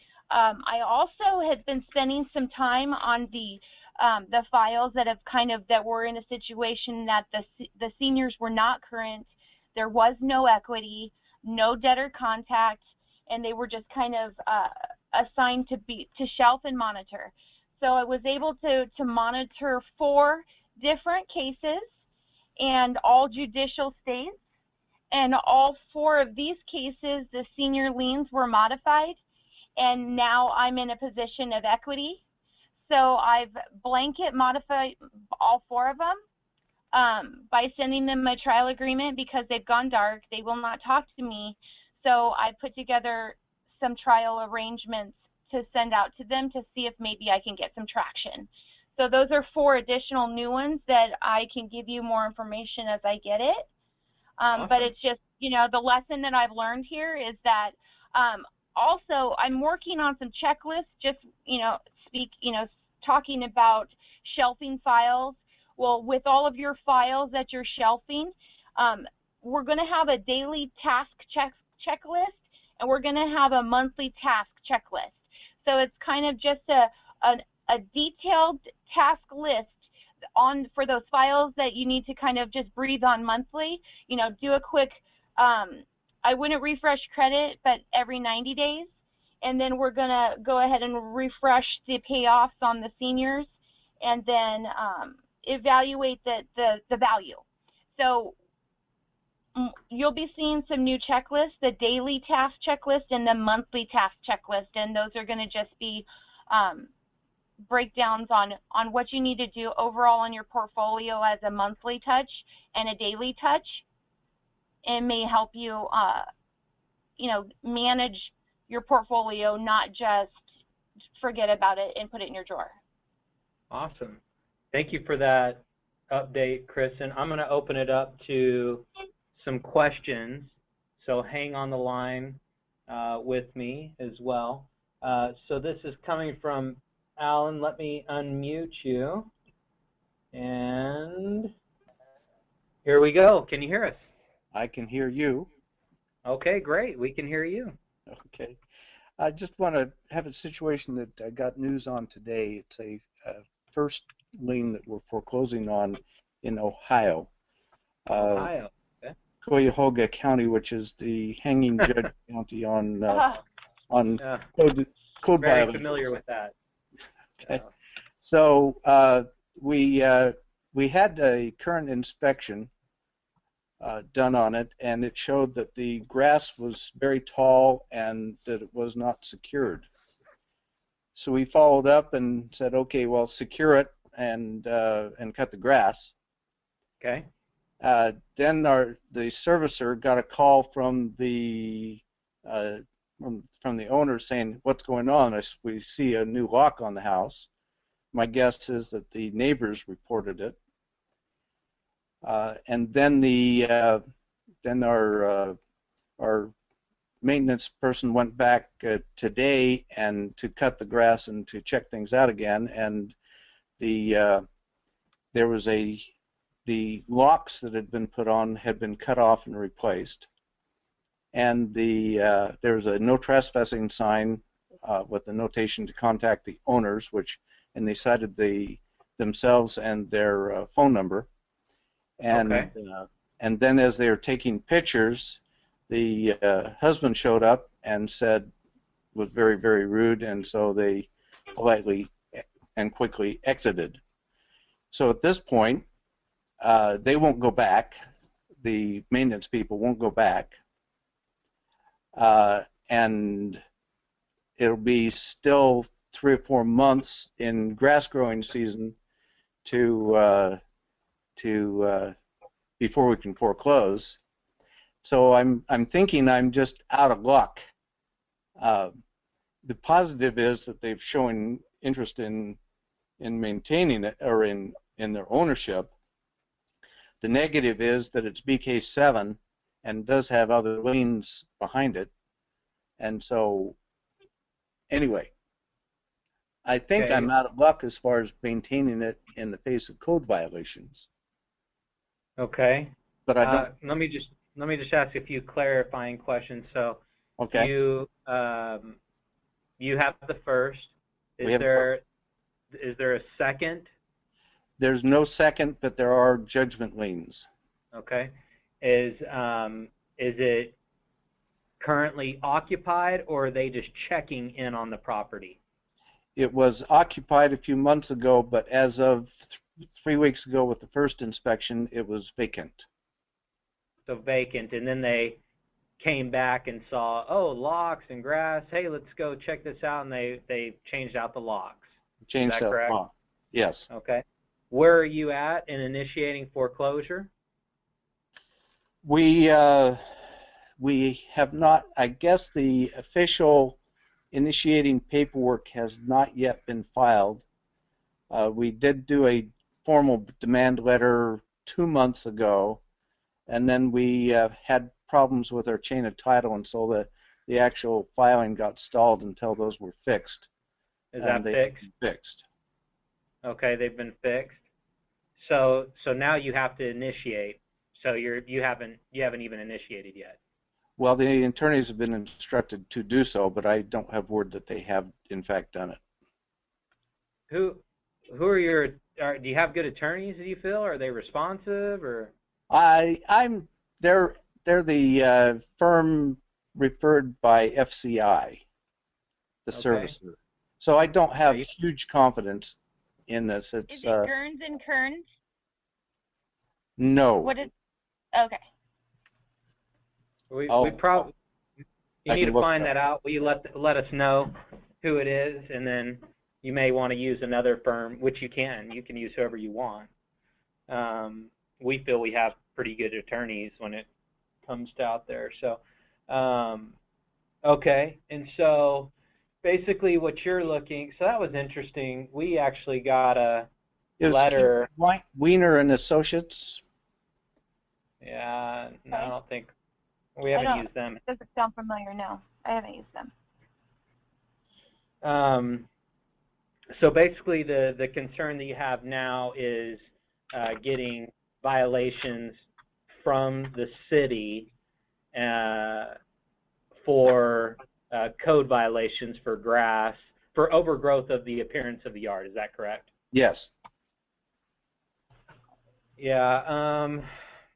Um, I also had been spending some time on the um, the files that have kind of that were in a situation that the the seniors were not current. There was no equity, no debtor contact, and they were just kind of uh, assigned to be to shelf and monitor. So I was able to to monitor four different cases, and all judicial stays. And all four of these cases, the senior liens were modified, and now I'm in a position of equity. So I've blanket modified all four of them um, by sending them a trial agreement because they've gone dark. They will not talk to me. So I put together some trial arrangements to send out to them to see if maybe I can get some traction. So those are four additional new ones that I can give you more information as I get it. Um, Awesome. But it's just, you know, the lesson that I've learned here is that um, also I'm working on some checklists, just, you know, speak, you know, talking about shelving files. Well, with all of your files that you're shelving, um, we're going to have a daily task check checklist, and we're going to have a monthly task checklist. So it's kind of just a, a, a detailed task list on for those files that you need to kind of just breathe on monthly. You know, do a quick, um, I wouldn't refresh credit, but every ninety days. And then we're going to go ahead and refresh the payoffs on the seniors, and then um, evaluate the, the, the value. So you'll be seeing some new checklists, the daily task checklist and the monthly task checklist, and those are going to just be um, breakdowns on, on what you need to do overall on your portfolio as a monthly touch and a daily touch, and may help you, uh, you know, manage your portfolio, not just forget about it and put it in your drawer. Awesome. Thank you for that update, Kristen. I'm going to open it up to some questions, so hang on the line uh, with me as well. Uh, so this is coming from Alan. Let me unmute you. And here we go. Can you hear us? I can hear you. Okay, great. We can hear you. Okay. I just want to have a situation that I got news on today. It's a uh, first lien that we're foreclosing on in Ohio. Uh, Ohio. Okay. Cuyahoga County, which is the hanging judge county on uh, Uh, on Yeah, code, code very violations. familiar with that. Okay. Yeah. So uh, we uh, we had a current inspection uh, done on it, and it showed that the grass was very tall and that it was not secured. So we followed up and said, okay, well, secure it and uh, and cut the grass. Okay. Uh, then our the servicer got a call from the uh, from, from the owner saying, "What's going on? I s we see a new lock on the house." My guess is that the neighbors reported it, uh, and then the uh, then our uh, our maintenance person went back uh, today and to cut the grass and to check things out again, and the uh, there was a the locks that had been put on had been cut off and replaced, and the uh, there was a no trespassing sign uh, with the notation to contact the owners, which and they cited the themselves and their uh, phone number, and Okay. uh, and then as they were taking pictures, the uh, husband showed up and said was very very rude, and so they politely and quickly exited. So at this point, uh, they won't go back. The maintenance people won't go back, uh, and it'll be still three or four months in grass growing season to uh, to uh, before we can foreclose. So I'm I'm thinking I'm just out of luck. Uh, the positive is that they've shown interest in in maintaining it or in in their ownership. The negative is that it's B K seven and does have other liens behind it, and so anyway, I think Okay. I'm out of luck as far as maintaining it in the face of code violations. Okay. But I Uh, don't. let me just let me just ask a few clarifying questions. So Okay. you um, you have the first. Is We have the there is there a second? There's no second, but there are judgment liens. Okay. Is um, is it currently occupied, or are they just checking in on the property? It was occupied a few months ago, but as of th three weeks ago with the first inspection, it was vacant. So vacant, and then they came back and saw, oh, locks and grass. Hey, let's go check this out, and they they changed out the locks. Changed Is that out correct? law. Yes. Okay. Where are you at in initiating foreclosure? We uh, we have not. I guess the official initiating paperwork has not yet been filed. Uh, we did do a formal demand letter two months ago, and then we uh, had problems with our chain of title, and so the the actual filing got stalled until those were fixed. Is and that they fixed? Fixed. Okay, they've been fixed. So so now you have to initiate. So you're you haven't you haven't even initiated yet. Well, the attorneys have been instructed to do so, but I don't have word that they have in fact done it. Who who are your are, do you have good attorneys, do you feel? Are they responsive, or I I'm they're they're the uh, firm referred by F C I, the Okay. servicer. So I don't have Are you- huge confidence in this. It's Is it uh, Kearns and Kearns? no. What is? Okay. we Oh, we probably you I need can to look find it up. that out. Will you let let us know who it is, and then you may want to use another firm, which you can. You can use whoever you want. Um, we feel we have pretty good attorneys when it comes to out there. So, um, okay, and so basically what you're looking. So that was interesting. We actually got a It was letter. Keith Weiner and Associates. Yeah, no, I Okay. don't think we I haven't don't- used them. Does it sound familiar? No, I haven't used them. Um, so basically, the the concern that you have now is uh, getting violations from the city uh, for uh, code violations for grass, for overgrowth of the appearance of the yard. Is that correct? Yes. Yeah. Um,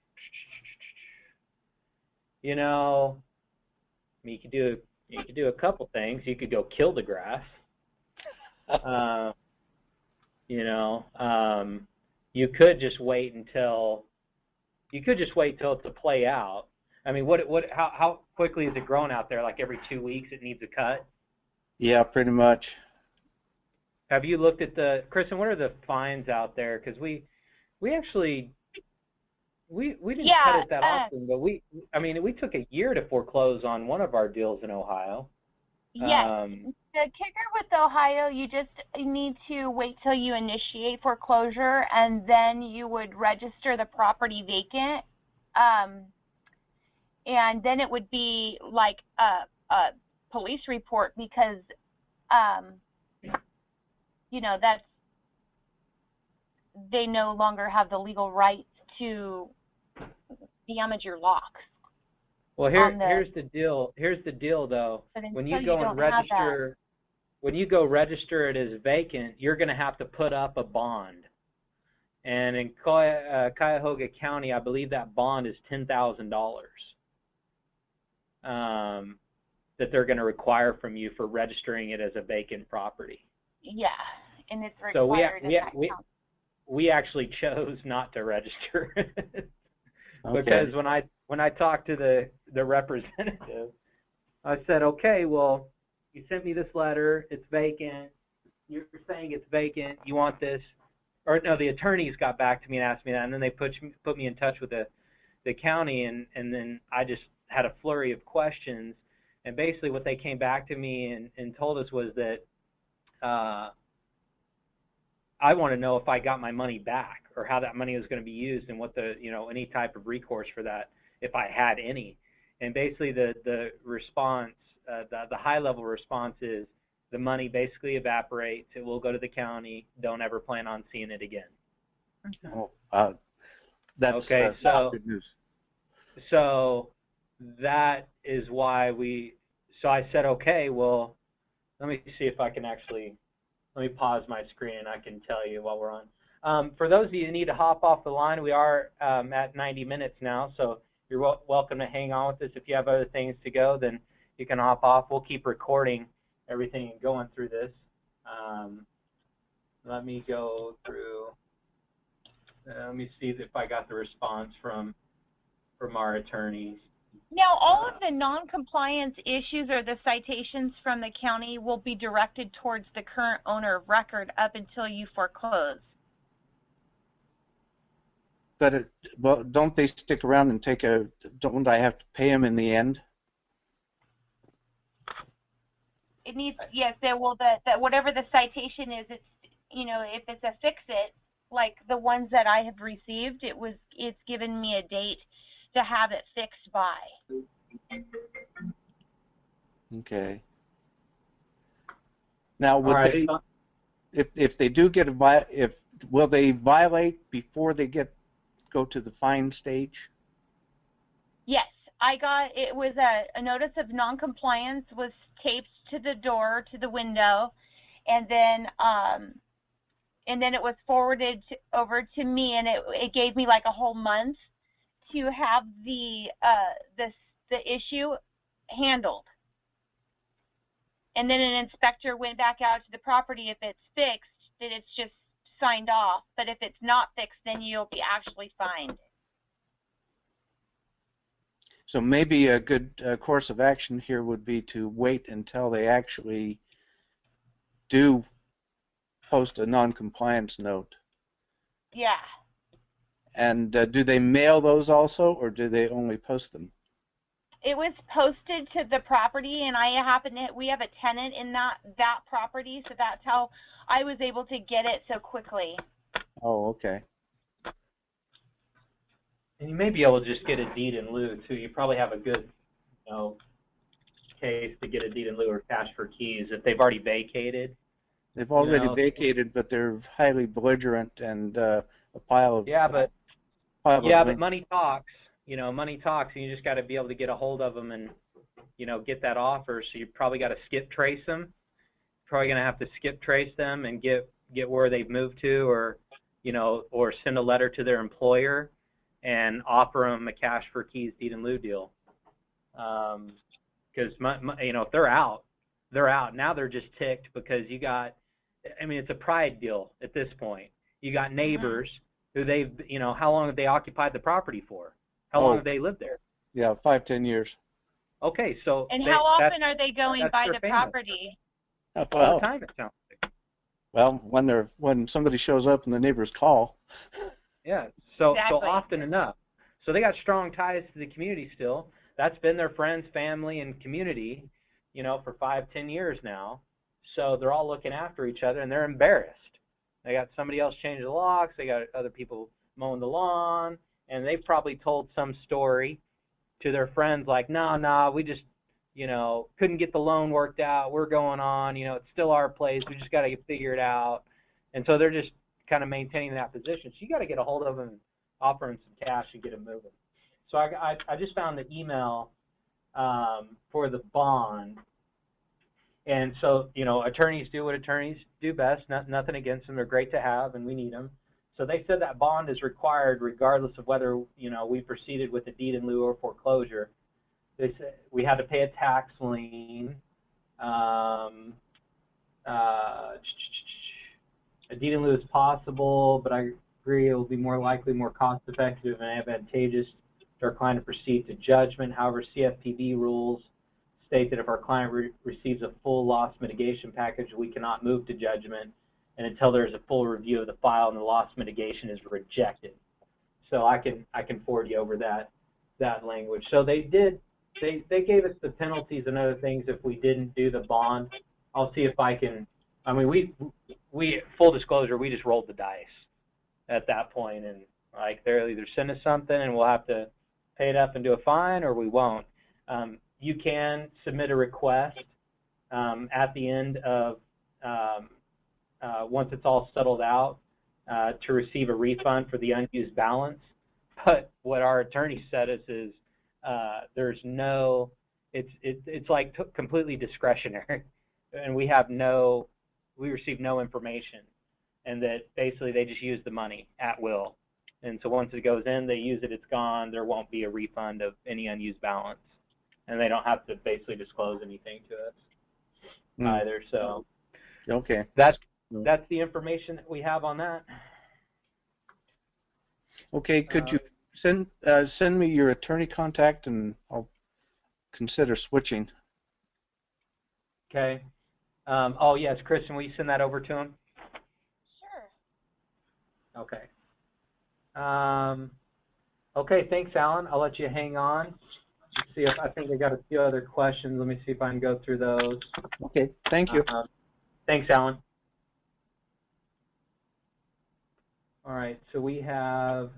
you know, you could do you could do a couple things. You could go kill the grass. Uh, you know, um, you could just wait until you could just wait till it's a play out. I mean, what what how how quickly is it growing out there? Like every two weeks, it needs a cut. Yeah, pretty much. Have you looked at the Kristen? What are the fines out there? Because we we actually We we didn't Yeah, cut it that uh, often, but we I mean we took a year to foreclose on one of our deals in Ohio. yes. Um, The kicker with Ohio, you just need to wait till you initiate foreclosure, and then you would register the property vacant. Um, and then it would be like a, a police report because, um, you know, that's, they no longer have the legal right to damage your locks. well, here On the- here's the deal. Here's the deal, though. But When until you go you and don't have that- register, when you go register it as vacant, you're going to have to put up a bond. And in Cuya- uh, Cuyahoga County, I believe that bond is ten thousand dollars. Um, that they're going to require from you for registering it as a vacant property. Yeah, and it's So we required in we that we, county. we actually chose not to register Okay. because when I when I talked to the the representative, I said, okay, well, you sent me this letter, it's vacant. You're saying it's vacant. You want this? Or no, the attorneys got back to me and asked me that, and then they put put me in touch with the the county, and and then I just had a flurry of questions, and basically what they came back to me and, and told us was that uh, I want to know if I got my money back or how that money was going to be used and what the, you know, any type of recourse for that, if I had any. And basically the, the response, uh, the, the high level response is the money basically evaporates. It will go to the county. Don't ever plan on seeing it again. Oh, uh, that's Okay, uh, so- good news. So that is why we, so I said, okay, well, let me see if I can actually, let me pause my screen and I can tell you while we're on. Um, for those of you who need to hop off the line, we are um, at ninety minutes now, so you're wel welcome to hang on with us. If you have other things to go, then you can hop off. We'll keep recording everything and going through this. Um, let me go through, uh, let me see if I got the response from, from our attorneys. Now, all of the non-compliance issues or the citations from the county will be directed towards the current owner of record up until you foreclose. But it, well, don't they stick around and take a? Don't I have to pay them in the end? It needs, yes, there will, the, the, whatever the citation is, it's, you know, if it's a fix-it, like the ones that I have received, it was, it's given me a date to have it fixed by. Okay. Now, would All right, they, so- if if they do get a vi, if will they violate before they get go to the fine stage? Yes, I got, it was a, a notice of non-compliance was taped to the door, to the window, and then, um, and then it was forwarded to, over to me, and it, it gave me like a whole month to have the, uh, the, the issue handled. And then an inspector went back out to the property. If it's fixed, then it's just signed off. But if it's not fixed, then you'll be actually fined. So maybe a good uh, course of action here would be to wait until they actually do post a non-compliance note. Yeah. And uh, do they mail those also, or do they only post them? It was posted to the property, and I happen to, we have a tenant in that, that property, so that's how I was able to get it so quickly. Oh, okay. And you may be able to just get a deed in lieu too. You probably have a good, you know, case to get a deed in lieu or cash for keys if they've already vacated. They've already know, vacated, but they're highly belligerent and uh, a pile of Yeah, but pile yeah, of but money talks. You know, money talks, and you just got to be able to get a hold of them and, you know, get that offer. So you probably got to skip trace them. Probably gonna have to skip trace them and get get where they've moved to, or, you know, or send a letter to their employer and offer them a cash for keys deed in lieu deal. Um, because my, my, you know, if they're out, they're out. Now they're just ticked because you got, I mean, it's a pride deal at this point. You got neighbors who they've, you know, how long have they occupied the property for? How long Oh. have they lived there? yeah, five, ten years. Okay, so And they, how that's often are they going that's by their the family. property? Uh, all Well, the time, it sounds like. well, when they're when somebody shows up and the neighbors call. Yeah, so so Exactly. often enough. So they got strong ties to the community still. That's been their friends, family, and community, you know, for five, ten years now. So they're all looking after each other, and they're embarrassed. They got somebody else changing the locks. They got other people mowing the lawn, and they've probably told some story to their friends like, no, nah, no, nah, we just, you know, couldn't get the loan worked out. We're going on. You know, it's still our place. We just got to figure it out. And so they're just kind of maintaining that position. So you got to get a hold of them and offer them some cash and get them moving. So I, I, I just found the email um, for the bond. And so, you know, attorneys do what attorneys do best. Not, nothing against them. They're great to have, and we need them. So they said that bond is required regardless of whether, you know, we proceeded with a deed in lieu or foreclosure. They said we had to pay a tax lien. Um, uh, a deed in lieu is possible, but I agree it will be more likely, more cost-effective, and advantageous to our client to proceed to judgment. However, C F P B rules state that if our client re receives a full loss mitigation package, we cannot move to judgment and until there is a full review of the file and the loss mitigation is rejected. So I can I can forward you over that that language. So they did they they gave us the penalties and other things if we didn't do the bond. I'll see if I can. I mean, we we full disclosure, we just rolled the dice at that point, and like they'll either send us something and we'll have to pay it up and do a fine, or we won't. Um, you can submit a request um, at the end of um, uh, once it's all settled out uh, to receive a refund for the unused balance. But what our attorney said is, is uh, there's no, it's it, it's like t completely discretionary, and we have no, we receive no information, and that basically they just use the money at will. And so once it goes in, they use it, it's gone. There won't be a refund of any unused balance, and they don't have to basically disclose anything to us mm. either. So okay, that's that's the information that we have on that. Okay, could uh, you send uh, send me your attorney contact, and I'll consider switching. Okay. Um, oh yes, Kristen, will you send that over to him? Sure. Okay. Um, okay, thanks, Alan. I'll let you hang on. Let's see if I think I got a few other questions. Let me see if I can go through those. Okay, thank you. Uh, thanks, Alan. All right, so we have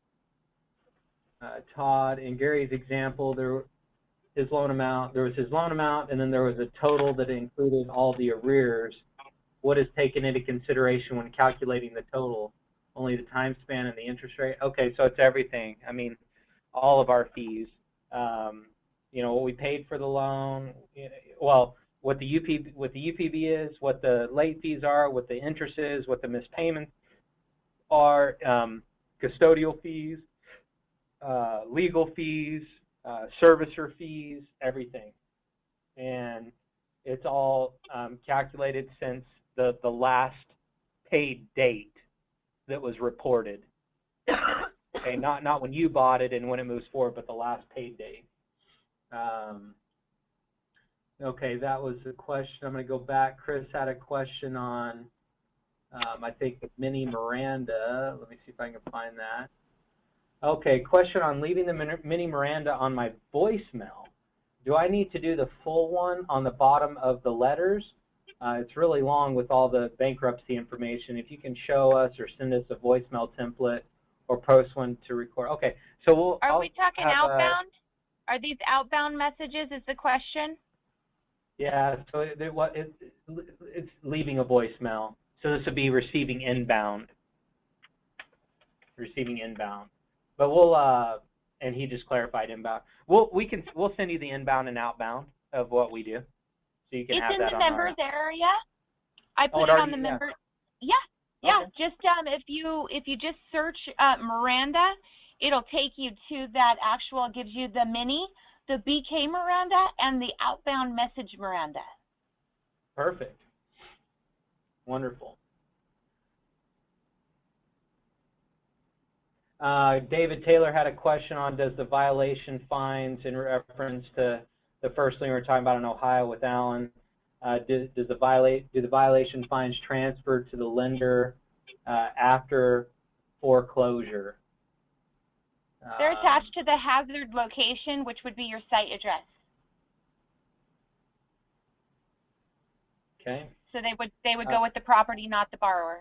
uh, Todd. In Gary's example, there his loan amount. There was his loan amount, and then there was a total that included all the arrears. What is taken into consideration when calculating the total? Only the time span and the interest rate? Okay, so it's everything. I mean, all of our fees. Um, you know, what we paid for the loan, well, what the U P, what the U P B is, what the late fees are, what the interest is, what the missed payments are, um, custodial fees, uh, legal fees, uh, servicer fees, everything. And it's all um, calculated since the, the last paid date that was reported. Okay, not not when you bought it and when it moves forward, but the last paid date. Um, okay, that was the question. I'm going to go back. Chris had a question on, um, I think, Mini Miranda. Let me see if I can find that. Okay, question on leaving the Mini Miranda on my voicemail. Do I need to do the full one on the bottom of the letters? Uh, it's really long with all the bankruptcy information. If you can show us or send us a voicemail template or post one to record. Okay, so we'll. Are I'll we talking outbound? A, Are these outbound messages? Is the question? Yeah. So it, it, it, it's leaving a voicemail. So this would be receiving inbound. Receiving inbound. But we'll. Uh, and he just clarified inbound. We'll we can we'll send you the inbound and outbound of what we do. So you can it's have in that the on members our, area. I put oh, it it already, on the yeah. members. Yeah, yeah. Okay. Just um, if you if you just search uh, Miranda, it'll take you to that actual. It gives you the mini, the B K Miranda, and the outbound message Miranda. Perfect. Wonderful. Uh, David Taylor had a question on does the violation fines in reference to the first thing we were talking about in Ohio with Alan, uh, does, does the violate, do the violation fines transfer to the lender uh, after foreclosure? They're Um, attached to the hazard location, which would be your site address. Okay. So they would they would Uh, go with the property, not the borrower.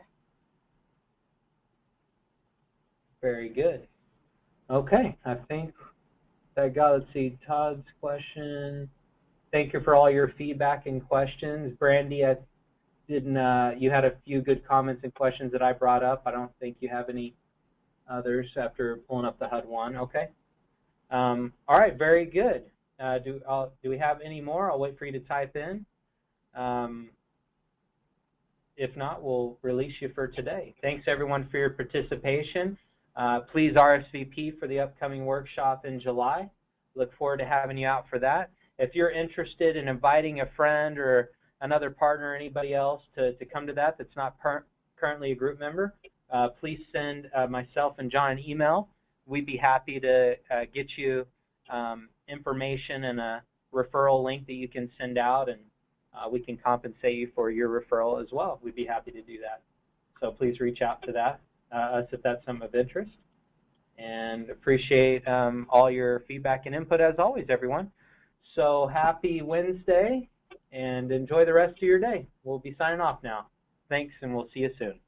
Very good. Okay, I think that got, let's see, Todd's question. Thank you for all your feedback and questions. Brandy, I didn't, uh, you had a few good comments and questions that I brought up. I don't think you have any others after pulling up the H U D one. Okay. Um, all right, very good. Uh, do, I'll, do we have any more? I'll wait for you to type in. Um, if not, we'll release you for today. Thanks everyone for your participation. Uh, please R S V P for the upcoming workshop in July. Look forward to having you out for that. If you're interested in inviting a friend or another partner or anybody else to, to come to that that's not per currently a group member, uh, please send uh, myself and John an email. We'd be happy to uh, get you um, information and a referral link that you can send out, and uh, we can compensate you for your referral as well. We'd be happy to do that. So please reach out to that, uh, us if that's some of interest. And appreciate um, all your feedback and input as always, everyone. So happy Wednesday, and enjoy the rest of your day. We'll be signing off now. Thanks, and we'll see you soon.